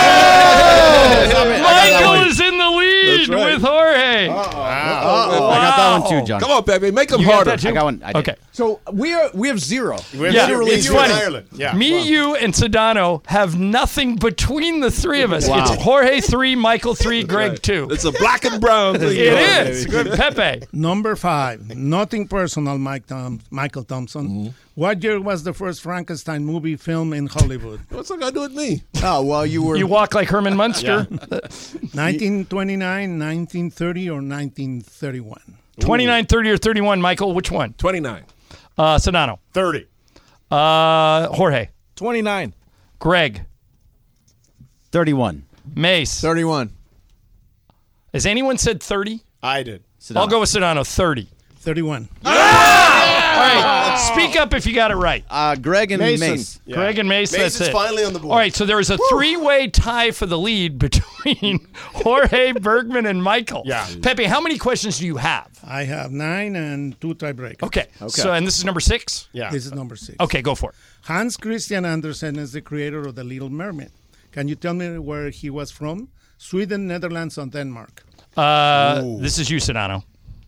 Michael is in the lead right. with Jorge. I got that one too, John. Come on, Pepe. Make them You got harder. that too? I got one. I did. Okay. So we have 0. We have Yeah, literally it's you and funny. Ireland. Yeah. Me, you, and Sedano have nothing between the 3 of us. It's Jorge 3, Michael 3, Greg 2. It's a black and brown thing. It is. Good, Pepe. Number 5. Nothing personal, Michael Thompson. What year was the first Frankenstein movie filmed in Hollywood? What's that got to do with me? Oh, well, you were. You walk like Herman Munster. 1929, 1930, or 1931? 29, 30, or 31, Michael. Which one? 29. Sedano. 30. Jorge. 29. Greg. 31. Mace. 31. Has anyone said 30? I did. I'll go with Sedano. 30. 31. All right. Speak up if you got it right. Greg and Mason. Mace. Yeah. Greg and Mace, Mace that's is it. finally on the board. All right, so there is a three-way tie for the lead between Jorge, Bergman, and Michael. Yeah. Pepe, how many questions do you have? I have 9 and 2 tiebreakers. Okay. So, and this is number 6? Yeah. This is number 6. Okay, go for it. Hans Christian Andersen is the creator of The Little Mermaid. Can you tell me where he was from? Sweden, Netherlands, or Denmark? This is you, Sedano.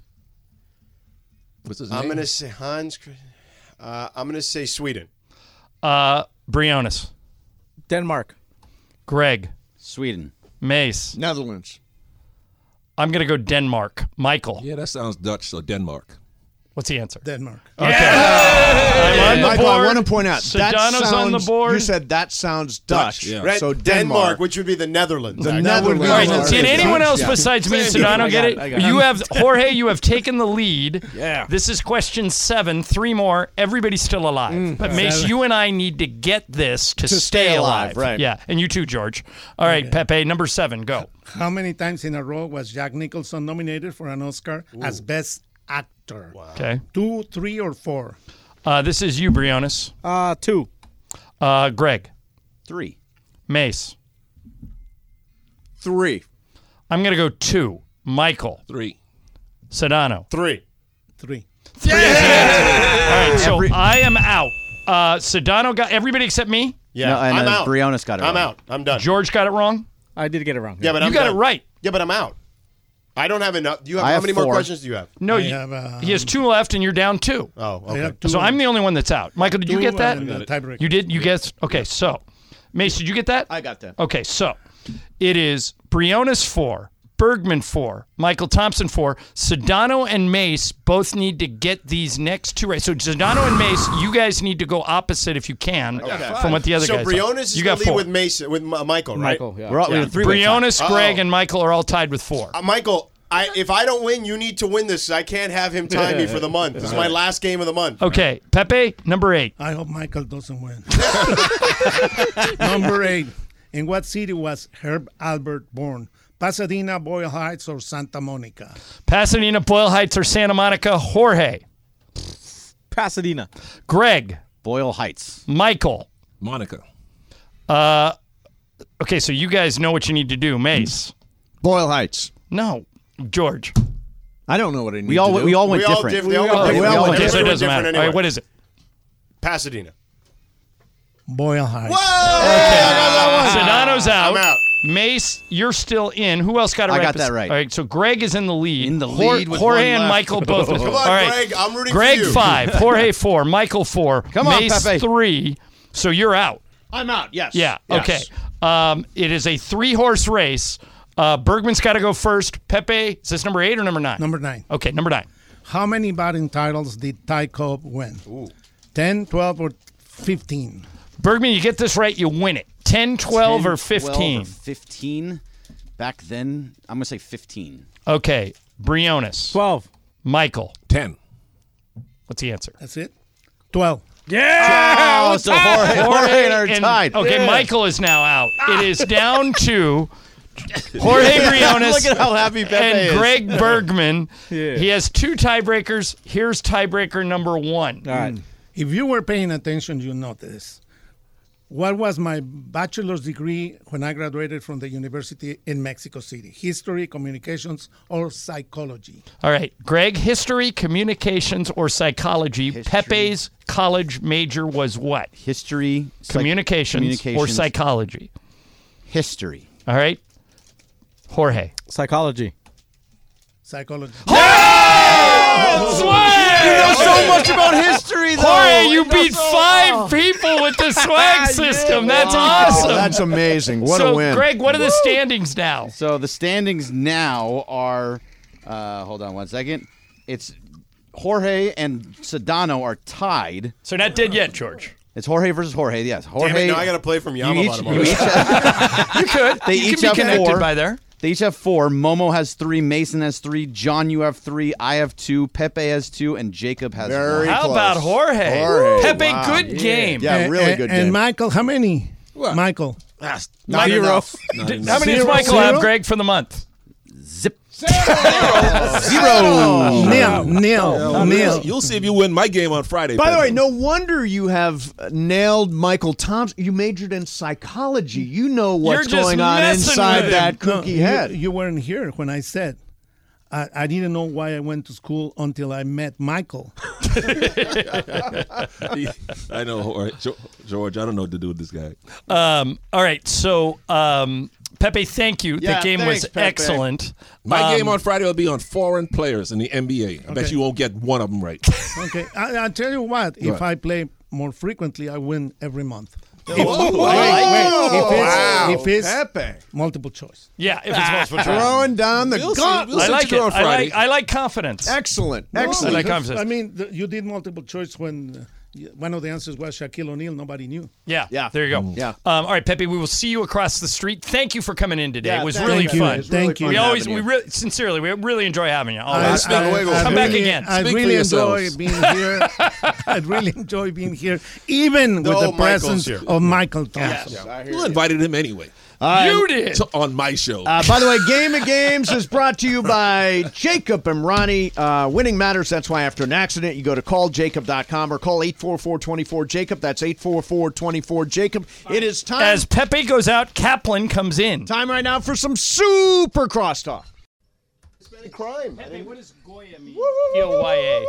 What's his I'm name? going to say Hans. I'm going to say Sweden. Briones. Denmark. Greg. Sweden. Mace. Netherlands. I'm going to go Denmark. Michael. Yeah, that sounds Dutch, so Denmark. What's the answer? Denmark. I'm on the Michael, I board. want to point out that Sedano's sounds, on the board. You said that sounds Dutch. yeah. Red- So Denmark, which would be the Netherlands. The actually. Netherlands. All right, Denmark. did anyone else Yeah. besides me and Sedano get it? I got it. You have Jorge. You have taken the lead. Yeah. This is question 7. 3 more. Everybody's still alive. But Mace, you and I need to get this to stay alive. right. Yeah, and you too, George. All right, Pepe. Number 7. Go. How many times in a row was Jack Nicholson nominated for an Oscar as Best Actor? Okay. 2, 3, or 4? This is you, Briones. 2. Greg. 3. Mace. 3. I'm going to go 2. Michael. 3. Sedano. 3. 3. All right, so I am out. Sedano got everybody except me. Yeah, No, and I'm out. Briones got it I'm right. out. I'm done. George got it wrong. I did get it wrong. Yeah, but You I'm got done. it right. Yeah, but I'm out. I don't have enough. You have I how have many more 4. questions do you have? No, I you, have, he has 2 left, and you're down 2. Oh, I okay. have 2. So I'm the only one that's out. Michael, did you 2 get that? and the tiebreaker. You did? You guessed? Okay, so. Mace, did you get that? I got that. Okay, so it is Briones 4, Bergman 4, Michael Thompson 4, Sedano and Mace both need to get these next 2 right. So Sedano and Mace, you guys need to go opposite if you can from what the other So guys Briones are. is You going got to lead 4. with Mason, with Michael, right? Michael, yeah. We're all, we have 3-way tie. Briones, Greg, Uh-oh. and Michael are all tied with 4. Michael, if I don't win, you need to win this. I can't have him tie me for the month. This is my last game of the month. Okay, Pepe, number 8. I hope Michael doesn't win. Number 8. In what city was Herb Albert born? Pasadena, Boyle Heights, or Santa Monica? Pasadena, Boyle Heights, or Santa Monica. Jorge. Pasadena. Greg. Boyle Heights. Michael. Monica. Okay, so you guys know what you need to do. Mace. Boyle Heights. No. George. I don't know what I need We all to do. we all went We all different. diff- they all went we different. all went Okay, so it Everyone doesn't different matter. anyway. All right, what is it? Pasadena. Boyle Heights. Sedano's out. I'm out. Mace, you're still in. Who else got it I right? got that right. All right, so Greg is in the lead. In the lead with Jorge one and left. Michael both. Come on, All right. Greg. I'm rooting Greg for you. 5, Jorge 4, Michael 4, Come on, Mace Pepe. 3. So you're out. I'm out. Yes. Yeah. Yes. Okay. It is a 3-horse race. Bergman's got to go first. Pepe, is this number 8 or number 9? Number 9. Okay, number 9. How many batting titles did Ty Cobb win? 10, 12, or 15? Bergman, you get this right, you win it. 10, 12, or 15. 12 or 15. Back then, I'm going to say 15. Okay. Briones. 12. Michael. 10. What's the answer? That's it? 12. Yeah! Oh, so Jorge and I are tied. Okay, Michael is now out. It is down to Jorge Briones Look at how happy Pepe and is. Greg Bergman. Yeah. He has 2 tiebreakers. Here's tiebreaker number 1. All right. If you were paying attention, you know this. What was my bachelor's degree when I graduated from the university in Mexico City? History, communications, or psychology? All right, Greg, history, communications, or psychology. Pepe's college major was what? History. Communications or psychology. History. All right. Jorge. Psychology. Psychology. You know so much about history, though. Jorge, you beat 5 people with the swag system. That's awesome. That's amazing. What so, a win. Greg, what are the standings now? So the standings now are, hold on one second. It's Jorge and Sedano are tied. So not dead yet, George. It's Jorge versus Jorge. Yes, Jorge. Damn it, now I got to play from you Yamama each, tomorrow. you each have, You could. They you each can be have connected 4. by there. They each have 4. Momo has 3. Mason has 3. John, you have 3. I have 2. Pepe has 2, and Jacob has Very 1. How close. about Jorge? Jorge, Pepe, wow. good game. Yeah, really good game. And Michael, how many? What? Michael. Not Zero. enough. How many does Zero, Michael have, zero? Greg, for the month? Zip. Nil. You'll see if you win my game on Friday. By the Pepe. way, no wonder you have nailed Michael Thompson. You majored in psychology. You know what's You're just going on messing inside with that him. cookie head. You weren't here when I said. I didn't know why I went to school until I met Michael. I know, all right, George. I don't know what to do with this guy. All right, so Pepe, thank you. Yeah, the game thanks, was Pepe. excellent. My game on Friday will be on foreign players in the NBA. I bet you won't get one of them right. Okay, I'll tell you what. If ahead. I play more frequently, I win every month. Wait. If it's Pepe. multiple choice. Yeah, if it's multiple choice. Throwing down the We'll see. gauntlet. We'll I see like what you do it. on Friday. I like confidence. Excellent. I Excellent. like confidence. I mean, you did multiple choice when one of the answers was Shaquille O'Neal. Nobody knew. Yeah, Yeah. there you go. Yeah. All right, Pepe, we will see you across the street. Thank you for coming in today. Yeah, It was thank really you. fun. It's really Thank you. fun We always, having we you. really, sincerely, we really enjoy having you. Always. Come back again. I Speak for really enjoy yourselves. being here. I really enjoy being here, even with the Michael's presence here. of Michael Thompson. You invited him anyway. You did. On my show. By the way, Game of Games is brought to you by Jacob and Ronnie. Winning matters. That's why after an accident, you go to calljacob.com or call 844-24-JACOB. That's 844-24-JACOB. It is time. As Pepe goes out, Kaplan comes in. Time right now for some super crosstalk. Crime. What does Goya mean? Goya.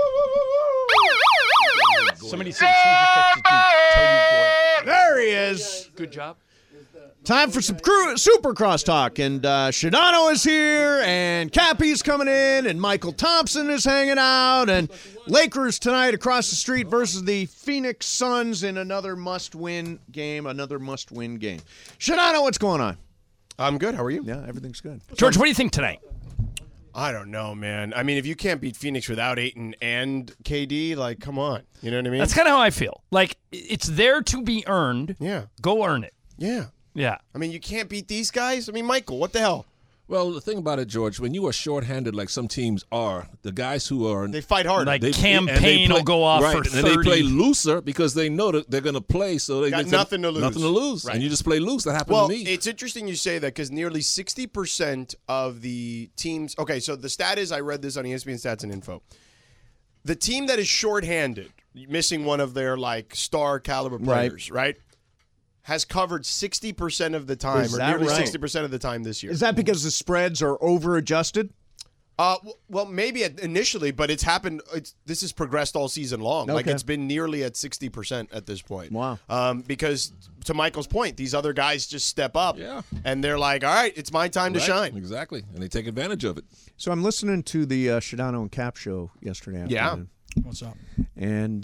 Somebody said tell you Goya. There he is. Good job. Time for some super crosstalk. And Shadano is here, and Cappy's coming in, and Michael Thompson is hanging out, and Lakers tonight across the street versus the Phoenix Suns in another must-win game. Shadano, what's going on? I'm good. How are you? Yeah, everything's good. George, what do you think tonight? I don't know, man. I mean, if you can't beat Phoenix without Ayton and KD, like, come on. You know what I mean? That's kind of how I feel. Like, it's there to be earned. Yeah. Go earn it. Yeah. Yeah. I mean, you can't beat these guys? I mean, Michael, what the hell? Well, the thing about it, George, when you are shorthanded like some teams are, the guys who are They fight hard. Like they- campaign and they will go off right, for and 30. they play looser because they know that they're going to play, so they Got say, nothing to lose. Nothing to lose, Right. and you just play loose. That happened Well, to me. it's interesting you say that because nearly 60% of the teams. Okay, so the stat is I read this on ESPN Stats and Info. The team that is shorthanded, missing one of their like star caliber players, right, has covered 60% of the time, Is or that nearly right? 60% of the time this year. Is that because the spreads are over-adjusted? Well, maybe initially, but it's happened. This has progressed all season long. Like Okay. it's been nearly at 60% at this point. Wow. Because to Michael's point, these other guys just step up, Yeah. and they're like, "All right, it's my time to Right, shine." Exactly, and they take advantage of it. So I'm listening to the Shadano and Cap show yesterday afternoon. Yeah. What's up? And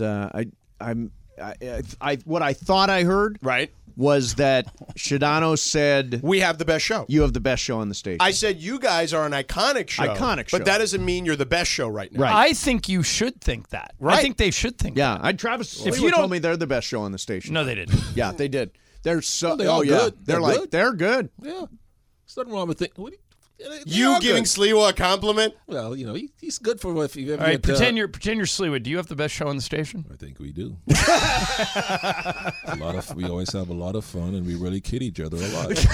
what I thought I heard Right. was that Shadano said We have the best show. you have the best show on the station. I said you guys are an iconic show. Iconic show. But that doesn't mean you're the best show right now. Right. I think you should think that. I Right. think they should think yeah, Travis If if you you don't- told me they're the best show on the station. that. No, they didn't. Yeah, they did. They're so Well, they're all yeah. good. They're They're like good. they're good. Yeah, there's nothing wrong with it. What do they You are giving good. Sliwa a compliment? Well, you know, he's good for if you ever All right, get, pretend you're Sleewood. Do you have the best show on the station? I think we do. We always have a lot of fun, and we really kid each other a lot.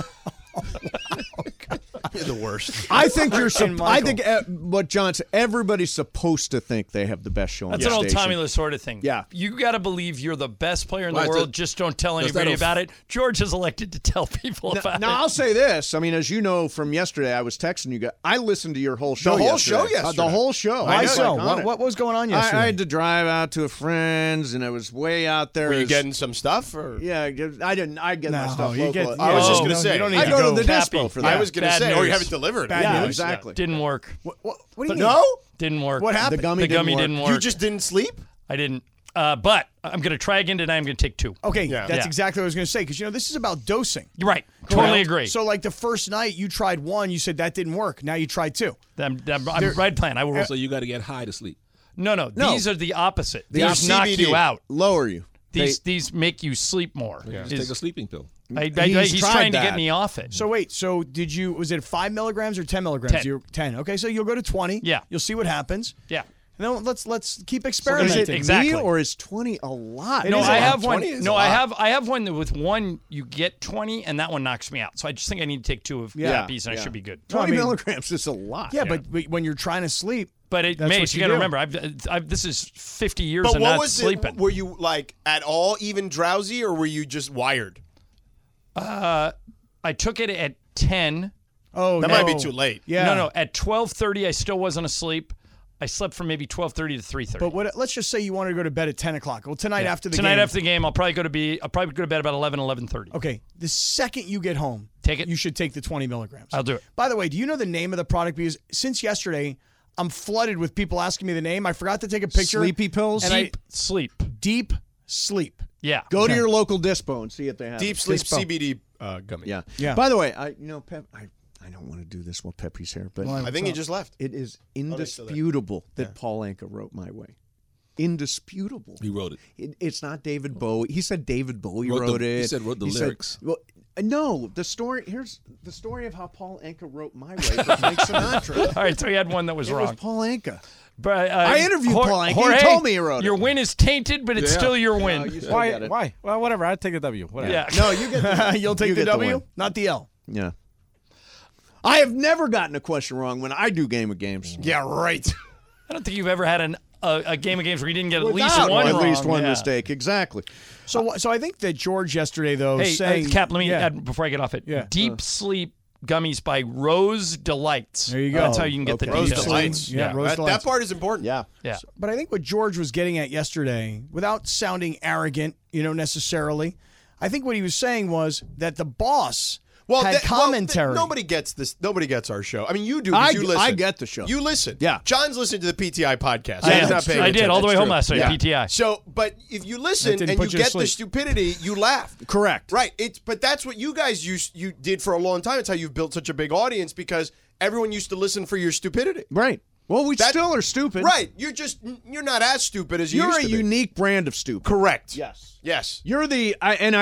You're the worst. I think you're. And I Michael. think what John said. Everybody's supposed to think they have the best show on That's the an old station. Tommy Lasorda thing. Yeah. You got to believe you're the best player in the Well, world. it's a- Just don't tell Is that anybody a- about it. George is elected to tell people about Now it. I'll say this. I mean, as you know from yesterday, I was texting you guys. I listened to your whole show. whole yesterday. show yesterday. The whole show. Why I was so? like on it. What was going on yesterday? I had to drive out to a friend's, and it was way out there. Were you It's- getting some stuff? Or? Yeah, I didn't. I get my No, stuff you local. get- I was just Oh, going to say. you don't need I to go to the Cappy. dispo for that. I was going to Bad say, or you news. have it delivered. Bad yeah, news. exactly. Didn't work. What do you mean? No? Didn't work. What happened? The gummy, The gummy didn't work. didn't work. You just didn't sleep? I didn't. But I'm going to try again tonight. I'm going to take 2. Okay, Yeah. that's Yeah. exactly what I was going to say because this is about dosing. You're right. Totally agree. So, like the first night you tried one, you said that didn't work. Now you tried 2. I'm right plan. I will. So you got to get high to sleep. No. These are the opposite. These opposite. knock CBD. you out. Lower you. These make you sleep more. Just Is- take a sleeping pill. he's tried trying to that. get me off it. So wait, did you? Was it 5 milligrams or 10 milligrams? 10. 10. Okay, so you'll go to 20. Yeah. You'll see what happens. Yeah. No, let's keep Is experimenting. it Exactly. me or is 20 a lot? No, is I a lot. have one. 20 is No, a I lot. have one that with one you get 20, and that one knocks me out. So I just think I need to take 2 of Peppies, and I should be good. 20 milligrams is a lot. Yeah, but when you're trying to sleep, But it, That's Mace, what you you got to do. remember, this is 50 years But of what not was sleeping. it? Were you like at all even drowsy, or were you just wired? I took it at 10. oh, That no. might be too late. Yeah. No. At 12:30, I still wasn't asleep. I slept from maybe 12:30 to 3:30. But let's just say you wanted to go to bed at 10 o'clock. Well, tonight after the Tonight game. after the game, I'll probably go to bed about 11:30. Okay, the second you get home, Take it. You should take the 20 milligrams. I'll do it. By the way, do you know the name of the product? Because since yesterday, I'm flooded with people asking me the name. I forgot to take a picture. Sleepy pills? And Deep sleep. Deep sleep. Yeah. Go to your local Dispo and see if they have Deep it. sleep Dispo. CBD gummy. Yeah. Yeah. By the way, I don't want to do this while Pepe's here, but I think he just left. it is still there. indisputable that Paul Anka wrote My Way. Indisputable. He wrote it. It's not David Bowie. He said David Bowie Wrote wrote the- it. he said wrote the lyrics. Well, no, the story. Here's the story of how Paul Anka wrote My Way with Frank Sinatra. All right, so he had one that was It wrong. was Paul Anka. But, I interviewed Paul Anka. He Jorge, told me he wrote it. Your win is tainted, but it's Yeah. still your win. You still Why? get it. Why? Well, whatever. I'd take the W. Whatever. Yeah. No, you get the, You'll take you the get W, win. not the L. Yeah. I have never gotten a question wrong when I do Game of Games. Yeah, right. I don't think you've ever had a game of games where you didn't get at least Without one at wrong. least one Yeah. mistake. Exactly. So I think that George yesterday, though, Hey, saying... Cap, let me Yeah. add before I get off it. Yeah. Deep Sleep Gummies by Rose Delights. There you go. That's how you can get Okay. the Rose details. Delights. Yeah, Rose that Delights. part is important. Yeah. Yeah. But I think what George was getting at yesterday, without sounding arrogant, necessarily, I think what he was saying was that the boss had commentary. Nobody gets this. Nobody gets our show. I mean, you do. 'cause I- you listen. I get the show. You listen. Yeah. John's listening to the PTI podcast. I He's am. not paying I did all the way attention. home That's last night, true. PTI. So, but if you listen That didn't and put you you to get the sleep. stupidity, you laugh. Correct. Right. But that's what you guys you did for a long time. It's how you've built such a big audience because everyone used to listen for your stupidity. Right. Well, we That- still are stupid. Right. You're not as stupid as you You're used a to be. unique brand of stupid. Correct. Yes. Yes. You're the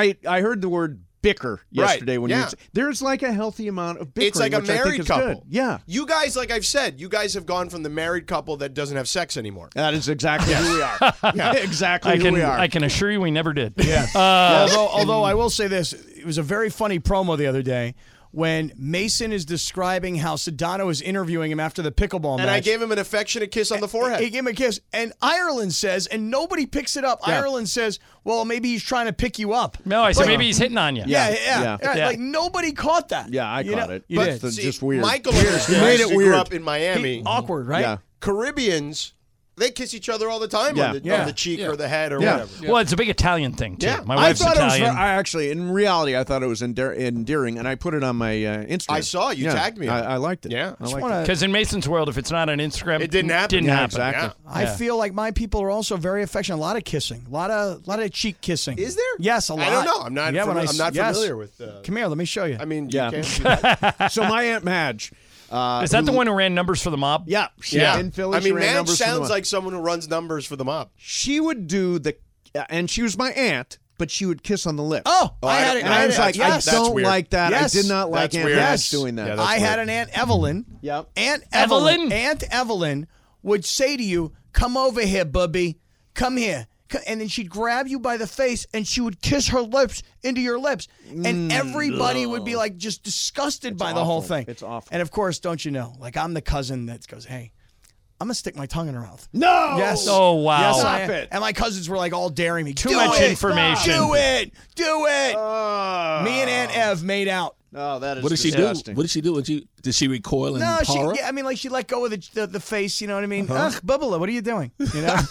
I heard the word bicker yesterday when yeah. you there's like a healthy amount of bickering. It's like a which I think married is couple. good. Yeah. You guys, like I've said, you guys have gone from the married couple that doesn't have sex anymore. That is exactly who we are. Yeah, exactly who we are. I can assure you we never did. Yes. Although I will say this, it was a very funny promo the other day when Mason is describing how Sedano is interviewing him after the pickleball match. And I gave him an affectionate kiss on the forehead. He gave him a kiss. And Ireland says, and nobody picks it up, Ireland says, well, maybe he's trying to pick you up. No, I said Like- maybe he's hitting on you. Yeah. Yeah. Like nobody caught that. Yeah, I You caught know? it. You But did. it's See, just weird. Michael understands. He made it He weird. grew up in Miami. Awkward, right? Yeah. Caribbeans, they kiss each other all the time Yeah. on the cheek or the head or Yeah. whatever. Well, it's a big Italian thing, too. Yeah. My I wife's thought Italian. it was. I actually, in reality, I thought it was endearing, and I put it on my Instagram. I saw it. You tagged me on it. I liked it. Yeah. I liked wanna- it. Because in Mason's world, if it's not on Instagram, It didn't happen. Didn't Yeah, happen. exactly. Yeah. I feel like my people are also very affectionate. A lot of kissing, a lot of cheek kissing. Is there? Yes, a lot. I don't know. I'm not. Yeah, when I'm not yes. familiar with. Come here, let me show you. I mean, Yeah. you can't. So my Aunt Madge. Is that the one who ran numbers for the mob? Yeah. She, Yeah. In Philly, I she mean, ran Madge numbers for the sounds mob. like someone who runs numbers for the mob. She would do the, and she was my aunt, but she would kiss on the lips. Oh, I had it. And I was like, yes. I don't weird. like that. Yes. I did not like That's Aunt weird. Madge Yes. doing that. Yeah, that's I had weird. an Aunt Evelyn. Yep. Aunt Evelyn? Aunt Evelyn would say to you, "Come over here, bubby. Come here." And then she'd grab you by the face and she would kiss her lips into your lips. And everybody would be like just disgusted by the whole awful. thing. It's awful. And of course, don't you know, like I'm the cousin that goes, "Hey, I'm going to stick my tongue in her mouth." No. Yes. Oh, wow. Yes, Stop I am. it. And my cousins were like all daring me. Too "Do much it. information. Do it. Do it. Me and Aunt Ev made out. Oh, that is What did she do? disgusting. What did she do? Did she recoil in No, horror? I mean, like she let go of the face. You know what I mean? Ugh, Bubba, what are you doing? You know?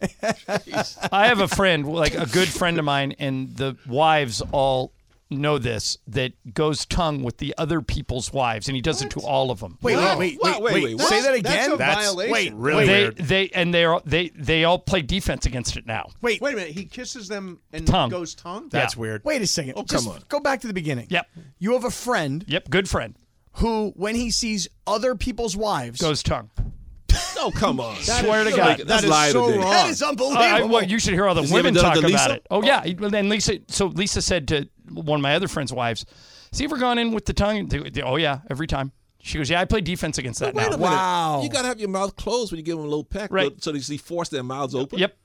I have a friend, like a good friend of mine, and the wives all know this, that goes tongue with the other people's wives, and he does it to all of them. Wait, Wow. wait. Wait, Say that again. That's a violation. Wait, Really wait. weird. They all play defense against it now. Wait, Wait a minute. He kisses them and Tongue. goes tongue? That's Yeah. weird. wait a second. Oh, Just come on. go back to the beginning. Yep. You have a friend Yep, good friend. who, when he sees other people's wives, Goes tongue. Oh, come on. Swear to You're God. like- that's That is lie so today. wrong. that is unbelievable. Well, you should hear all the Has he women ever done talk it to about Lisa? it. Oh, yeah. And Lisa, so Lisa said to one of my other friends' wives, "Has he ever gone in with the tongue?" Oh, yeah, every time. She goes, yeah, I play defense against that Wait now. a minute. Wow. You got to have your mouth closed when you give them a little peck, Right. so they force their mouths open. Yep.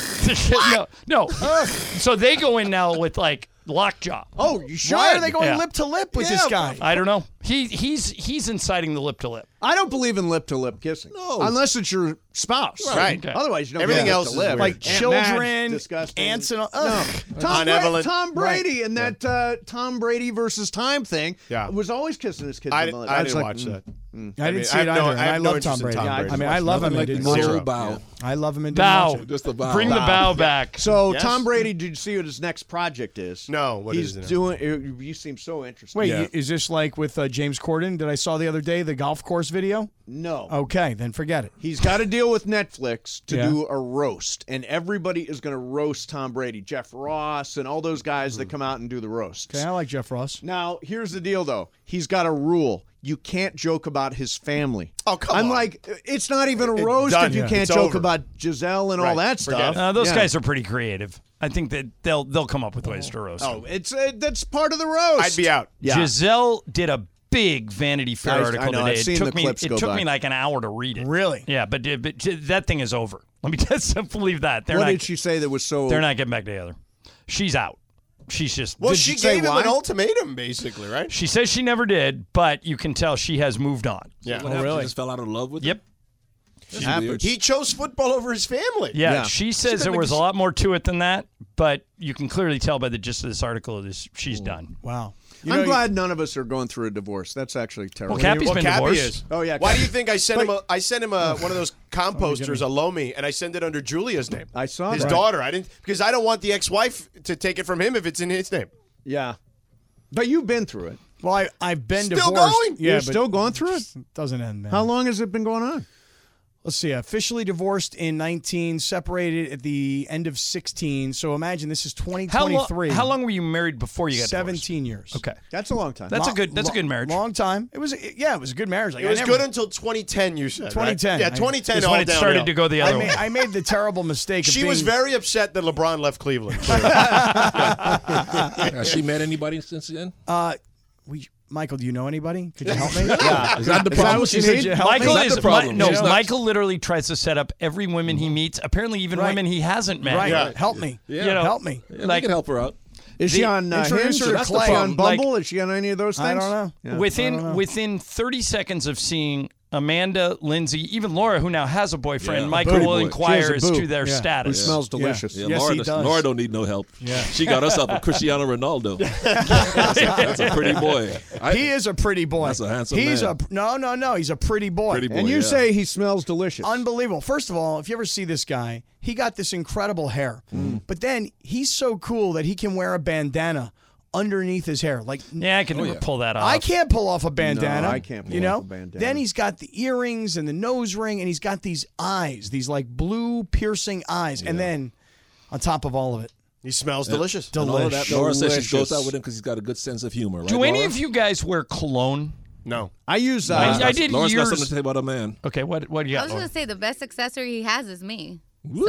No. So they go in now with like lockjaw. Oh, you should. Why are they going Yeah. lip to lip with this guy? I don't know. He's inciting the lip to lip. I don't believe in lip-to-lip kissing. No. Unless it's your spouse. Right. Okay. Otherwise, you don't Everything get else lip is to lip. weird. Like Aunt children, Madge, disgusting. aunts and all. No. Ugh. Aunt Evelyn. Tom Brady and that Tom Brady versus time thing was always kissing his kids I on the lip. didn't was like, watch that. I didn't see I it have either. no- and I I have no love Tom interest in Brady. Tom I Brady. mean, I love him. Like and the didn't watch zero it. bow. I love him and didn't Bow. watch it. Just the bow. Bring the bow back. So Yes. Tom Brady, did you see what his next project is? No, what He's is it? doing. You seem so interested. Wait, Yeah. is this like with James Corden that I saw the other day, the golf course video? No. Okay, then forget it. He's got to deal with Netflix to Yeah. do a roast, and everybody is going to roast Tom Brady, Jeff Ross, and all those guys that come out and do the roasts. Okay, I like Jeff Ross. Now, here's the deal, though. He's got a rule. You can't joke about his family. Oh, come I'm on. like, it's not even a It- roast done. if you Yeah. can't It's joke over. about Giselle and all Right. that Forget stuff. Those Yeah. guys are pretty creative. I think that they'll come up with ways to roast him. Oh, it's that's part of the roast. I'd be out. Yeah. Giselle did a big Vanity Fair I article know, today. I've seen it took the me clips it go took by. me like an hour to read it. Really? Yeah, but that thing is over. Let me just believe that. What did she say that was so? They're not getting back together. She's out. She's just. Well, Did she she say gave him why? an ultimatum, basically, right? She says she never did, but you can tell she has moved on. Yeah. What happened? She just fell out of love with him? Yep. That's Happened. weird. He chose football over his family. Yeah, Yeah. she says there was a lot more to it than that, but you can clearly tell by the gist of this article that she's done. Wow. I'm glad none of us are going through a divorce. That's actually terrible. Well, Cappy's been Cappy divorced. is. Oh yeah. Why Cappy. do you think I sent him? I sent him one of those Oh, composters, a Lomi, and I send it under Julia's name. I saw his that. daughter. I didn't because I don't want the ex-wife to take it from him if it's in his name. Yeah. But you've been through it. Well, I've been Still divorced. going? Yeah, You're but still going through it? doesn't end, man. How long has it been going on? Let's see. Officially divorced in 19, separated at the end of 16. So imagine this is 2023. How long were you married before you got 17 years. divorced? Okay. That's a long time. That's a good marriage. Long time. It was a good marriage. Like, It was good until 2010. You said 2010. Right? Yeah, 2010. Is all when it started downhill. to go the other way. I made the terrible mistake of She being, was very upset that LeBron left Cleveland. Has she met anybody since then? Michael, do you know anybody? Could you help me? Yeah. Is that the Is that problem? what you Said need? you help me? Michael That's is the problem. no. She's not- Michael literally tries to set up every woman he meets. Apparently, even Right. women he hasn't met. Right. Yeah. Help me. Yeah. You know, Help me. Yeah, like- we can help her out. Is she on introduce Hinge? her to Is Clay. she on Like- Bumble? Is she on any of those things? I don't know. Yeah. Within 30 seconds of seeing Amanda, Lindsay, even Laura, who now has a boyfriend, Yeah. Michael Booty will boy. inquire She has a as boo. to their Yeah. Who status. smells delicious. Yeah, Yes, Laura, he does. Laura don't need no help. Yeah. She got herself a Cristiano Ronaldo. That's a pretty boy. He is a pretty boy. That's a handsome He's man. No. He's a pretty boy. Pretty boy. And you yeah. say he smells delicious. Unbelievable. First of all, if you ever see this guy, he got this incredible hair. But then he's so cool that he can wear a bandana underneath his hair. Like Yeah, I can never pull that off. I can't pull off a bandana. No, I can't pull you know? off a bandana. Then he's got the earrings and the nose ring, and he's got these eyes, these like blue piercing eyes. And then on top of all of it, he smells delicious. And all of that, Laura says she Delicious. goes out with him because he's got a good sense of humor. Right, Do any Laura? of you guys wear cologne? No. I use. I did Laura's got years. something to say about a man. Okay, what do you I got? was Laura? going to say the best accessory he has is me.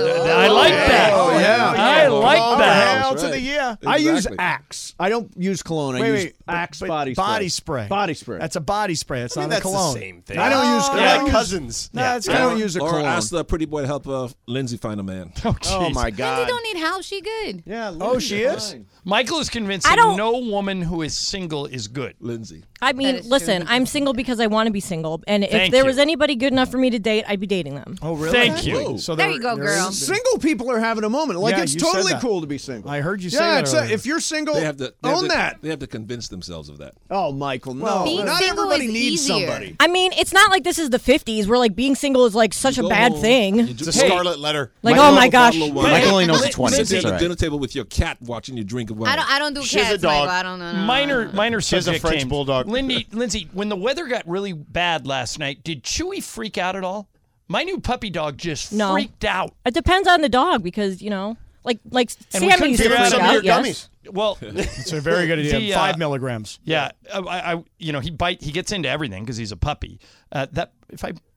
I like that. Oh, yeah. I like oh, that. hell That's to the right. yeah. I use Exactly. Axe. I don't use cologne. I use Axe but body spray. body spray. Body spray. That's a body spray. That's not That's a cologne. the same thing. I don't use. Oh, I They're don't like use- cousins. No, it's I don't use a Or cologne. ask the pretty boy to help Lindsay find a man. Oh, Oh jeez. my Lindsay God. don't need help. She good. Yeah. Oh, she Lindsay's is? fine. Michael is convinced I that don't- no woman who is single is good. Lindsay. I That mean, is listen, true. I'm single because I want to be single, and if Thank there you. was anybody good enough for me to date, I'd be dating them. Oh, really? Thank you. Whoa. So There you go, girl. Single people are having a moment. Like Yeah, it's you said totally that. cool to be single. I heard you say Yeah, that it's earlier. if you're single, They have to own that. They have to convince themselves of that. Oh, Michael, no. Being Not single everybody is needs easier. somebody. I mean, it's not like this is the 50s where like being single is like such a Go bad home, thing. you It's a drink- scarlet letter. Like, Michael, oh my a gosh. bottle of wine. Michael only knows the Sit 20s. Sit That's at the right. dinner table with your cat watching you drink a wine. I don't do She's a cats, dog. Michael. I don't know. Minor She has a subject French change. bulldog. Lindsay, when the weather got really bad last night, did Chewy freak out at all? My new puppy dog just No. freaked out. It depends on the dog because, you know, like And we Sammy couldn't used to figure out freak some of out, your yes. gummies. Well, It's a very good idea. The, 5 milligrams. yeah, he gets into everything because he's a puppy. That if I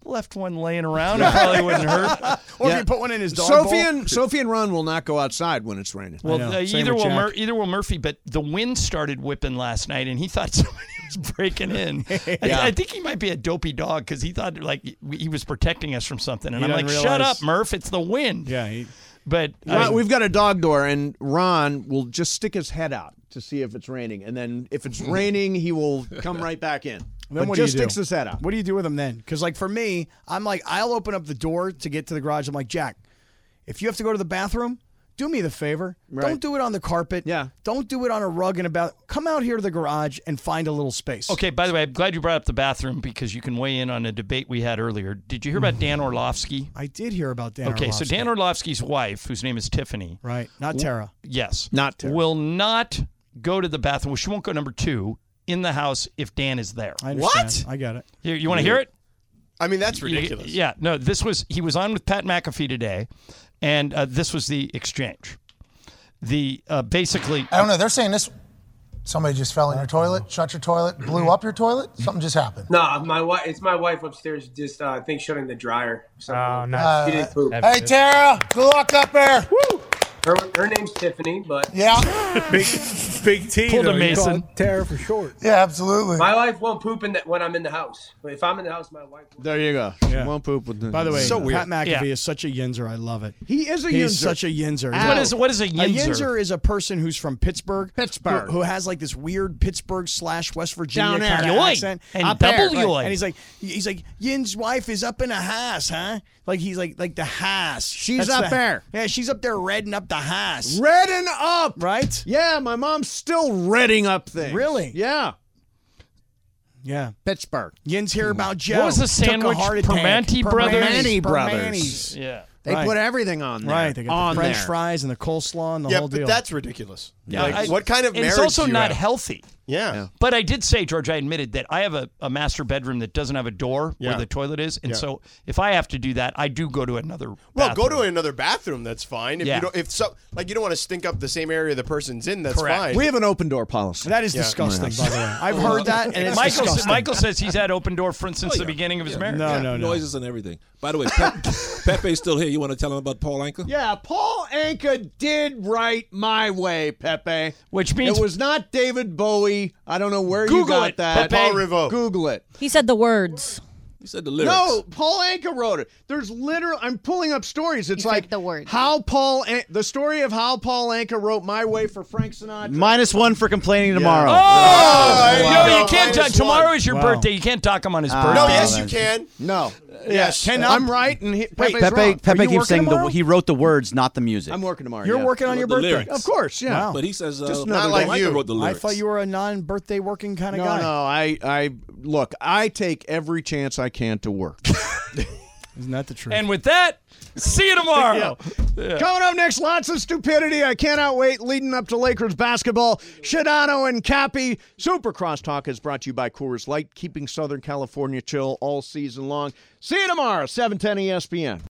left one laying around. It probably wouldn't hurt. Or if you put one in his dog bowl. Sophie and Ron will not go outside when it's raining. Well, either will Murphy, but the wind started whipping last night, and he thought somebody was breaking in. I think he might be a dopey dog because he thought like he was protecting us from something. And I'm like, shut up, Murph, it's the wind. Yeah. But we've got a dog door, and Ron will just stick his head out to see if it's raining, and then if it's raining, he will come right back in. Then but just sticks his head out. What do you do with him then? Because like for me, I'm like, I'll open up the door to get to the garage. I'm like, Jack, if you have to go to the bathroom, do me the favor. Right. Don't do it on the carpet. Yeah. Don't do it on a rug come out here to the garage and find a little space. Okay, by the way, I'm glad you brought up the bathroom because you can weigh in on a debate we had earlier. Did you hear about Dan Orlovsky? I did hear about Dan Okay, Orlovsky. so Dan Orlovsky's wife, whose name is Tiffany. Right, not Tara. Yes. Not Tara. Will not go to the bathroom. Well, she won't go number 2 in the house if Dan is there. I understand. I got it. You want to hear it? I mean, that's ridiculous. Yeah, no, he was on with Pat McAfee today, and this was the exchange. Basically, I don't know. They're saying this. Somebody just fell in your toilet, shut your toilet, blew up your toilet. Something just happened. No, my wife. It's my wife upstairs. Just I think shutting the dryer. Oh, nice. She didn't poop. Hey, Tara, good luck up there. Woo. Her name's Tiffany, but yeah, big T. Pulled a Mason. Tara for short. Yeah, absolutely. My wife won't poop when I'm in the house. But if I'm in the house, my wife won't. There you go. Yeah. She won't poop with the. By the way, so weird. Pat McAfee is such a yinzer. I love it. He is a yinzer. He's such a yinzer. What is a yinzer? A yinzer is a person who's from Pittsburgh. Pittsburgh. Who has like this weird Pittsburgh / West Virginia Down there. kind of Yoy. accent. And Up double there. yoy. And he's like, Yin's wife is up in the house, huh? Like he's like the house. She's That's up there. Yeah, she's up there redding up the house. Redding up. Right? Yeah, my mom's still redding up things. Really? Yeah. Yeah. Pittsburgh. Yin's hear about Joe. What was the Took a sandwich? heart attack. Permanente Brothers? Permanente Brothers. Permanentes. Yeah. They Right. put everything on there. Right. They got on the French there. fries and the coleslaw and the Yeah, whole but deal. that's ridiculous. Yeah, Like, what kind of marriage It's also do you not have? healthy. Yeah. But I did say, George, I admitted that I have a master bedroom that doesn't have a door where Yeah. the toilet is, and Yeah. so if I have to do that, I do go to another. Well, bathroom. go to another bathroom. That's fine. If Yeah. you don't, you don't want to stink up the same area the person's in. That's Correct. fine. We have an open door policy. That is Yeah. disgusting, by the way. I've heard that, and it's disgusting. Michael says he's had open door since the beginning of his marriage. No. Noises and everything. By the way, Pepe's still here. You want to tell him about Paul Anka? Yeah, Paul Anka did write My Way, Pepe. Which means it was not David Bowie. I don't know where you Google got it, that. Pepe. Paul Revaux. Google it. He said the words. He said the lyrics. No, Paul Anka wrote it. There's literally, I'm pulling up stories. It's He like said the words. the story of how Paul Anka wrote My Way for Frank Sinatra. -1 for complaining tomorrow. No, you can't. Minus Tomorrow one. is your Wow. birthday. You can't dock him on his birthday. No, yes, you can. No. Yes. I'm right, and Pepe's wrong. Pepe Are you keeps working saying tomorrow? he wrote the words, not the music. I'm working tomorrow. You're yeah. working on your The birthday. lyrics. Of course, yeah. Wow. But he says Just not Paul like Anka you. wrote the I lyrics. thought you were a non-birthday working kind of No, guy. no. I look. I take every chance I can to work. Isn't that the truth? And with that, see you tomorrow. Coming up next, lots of stupidity. I cannot wait. Leading up to Lakers basketball, Shadano and Cappy. Super Crosstalk is brought to you by Coors Light, keeping Southern California chill all season long. See you tomorrow, 710 ESPN.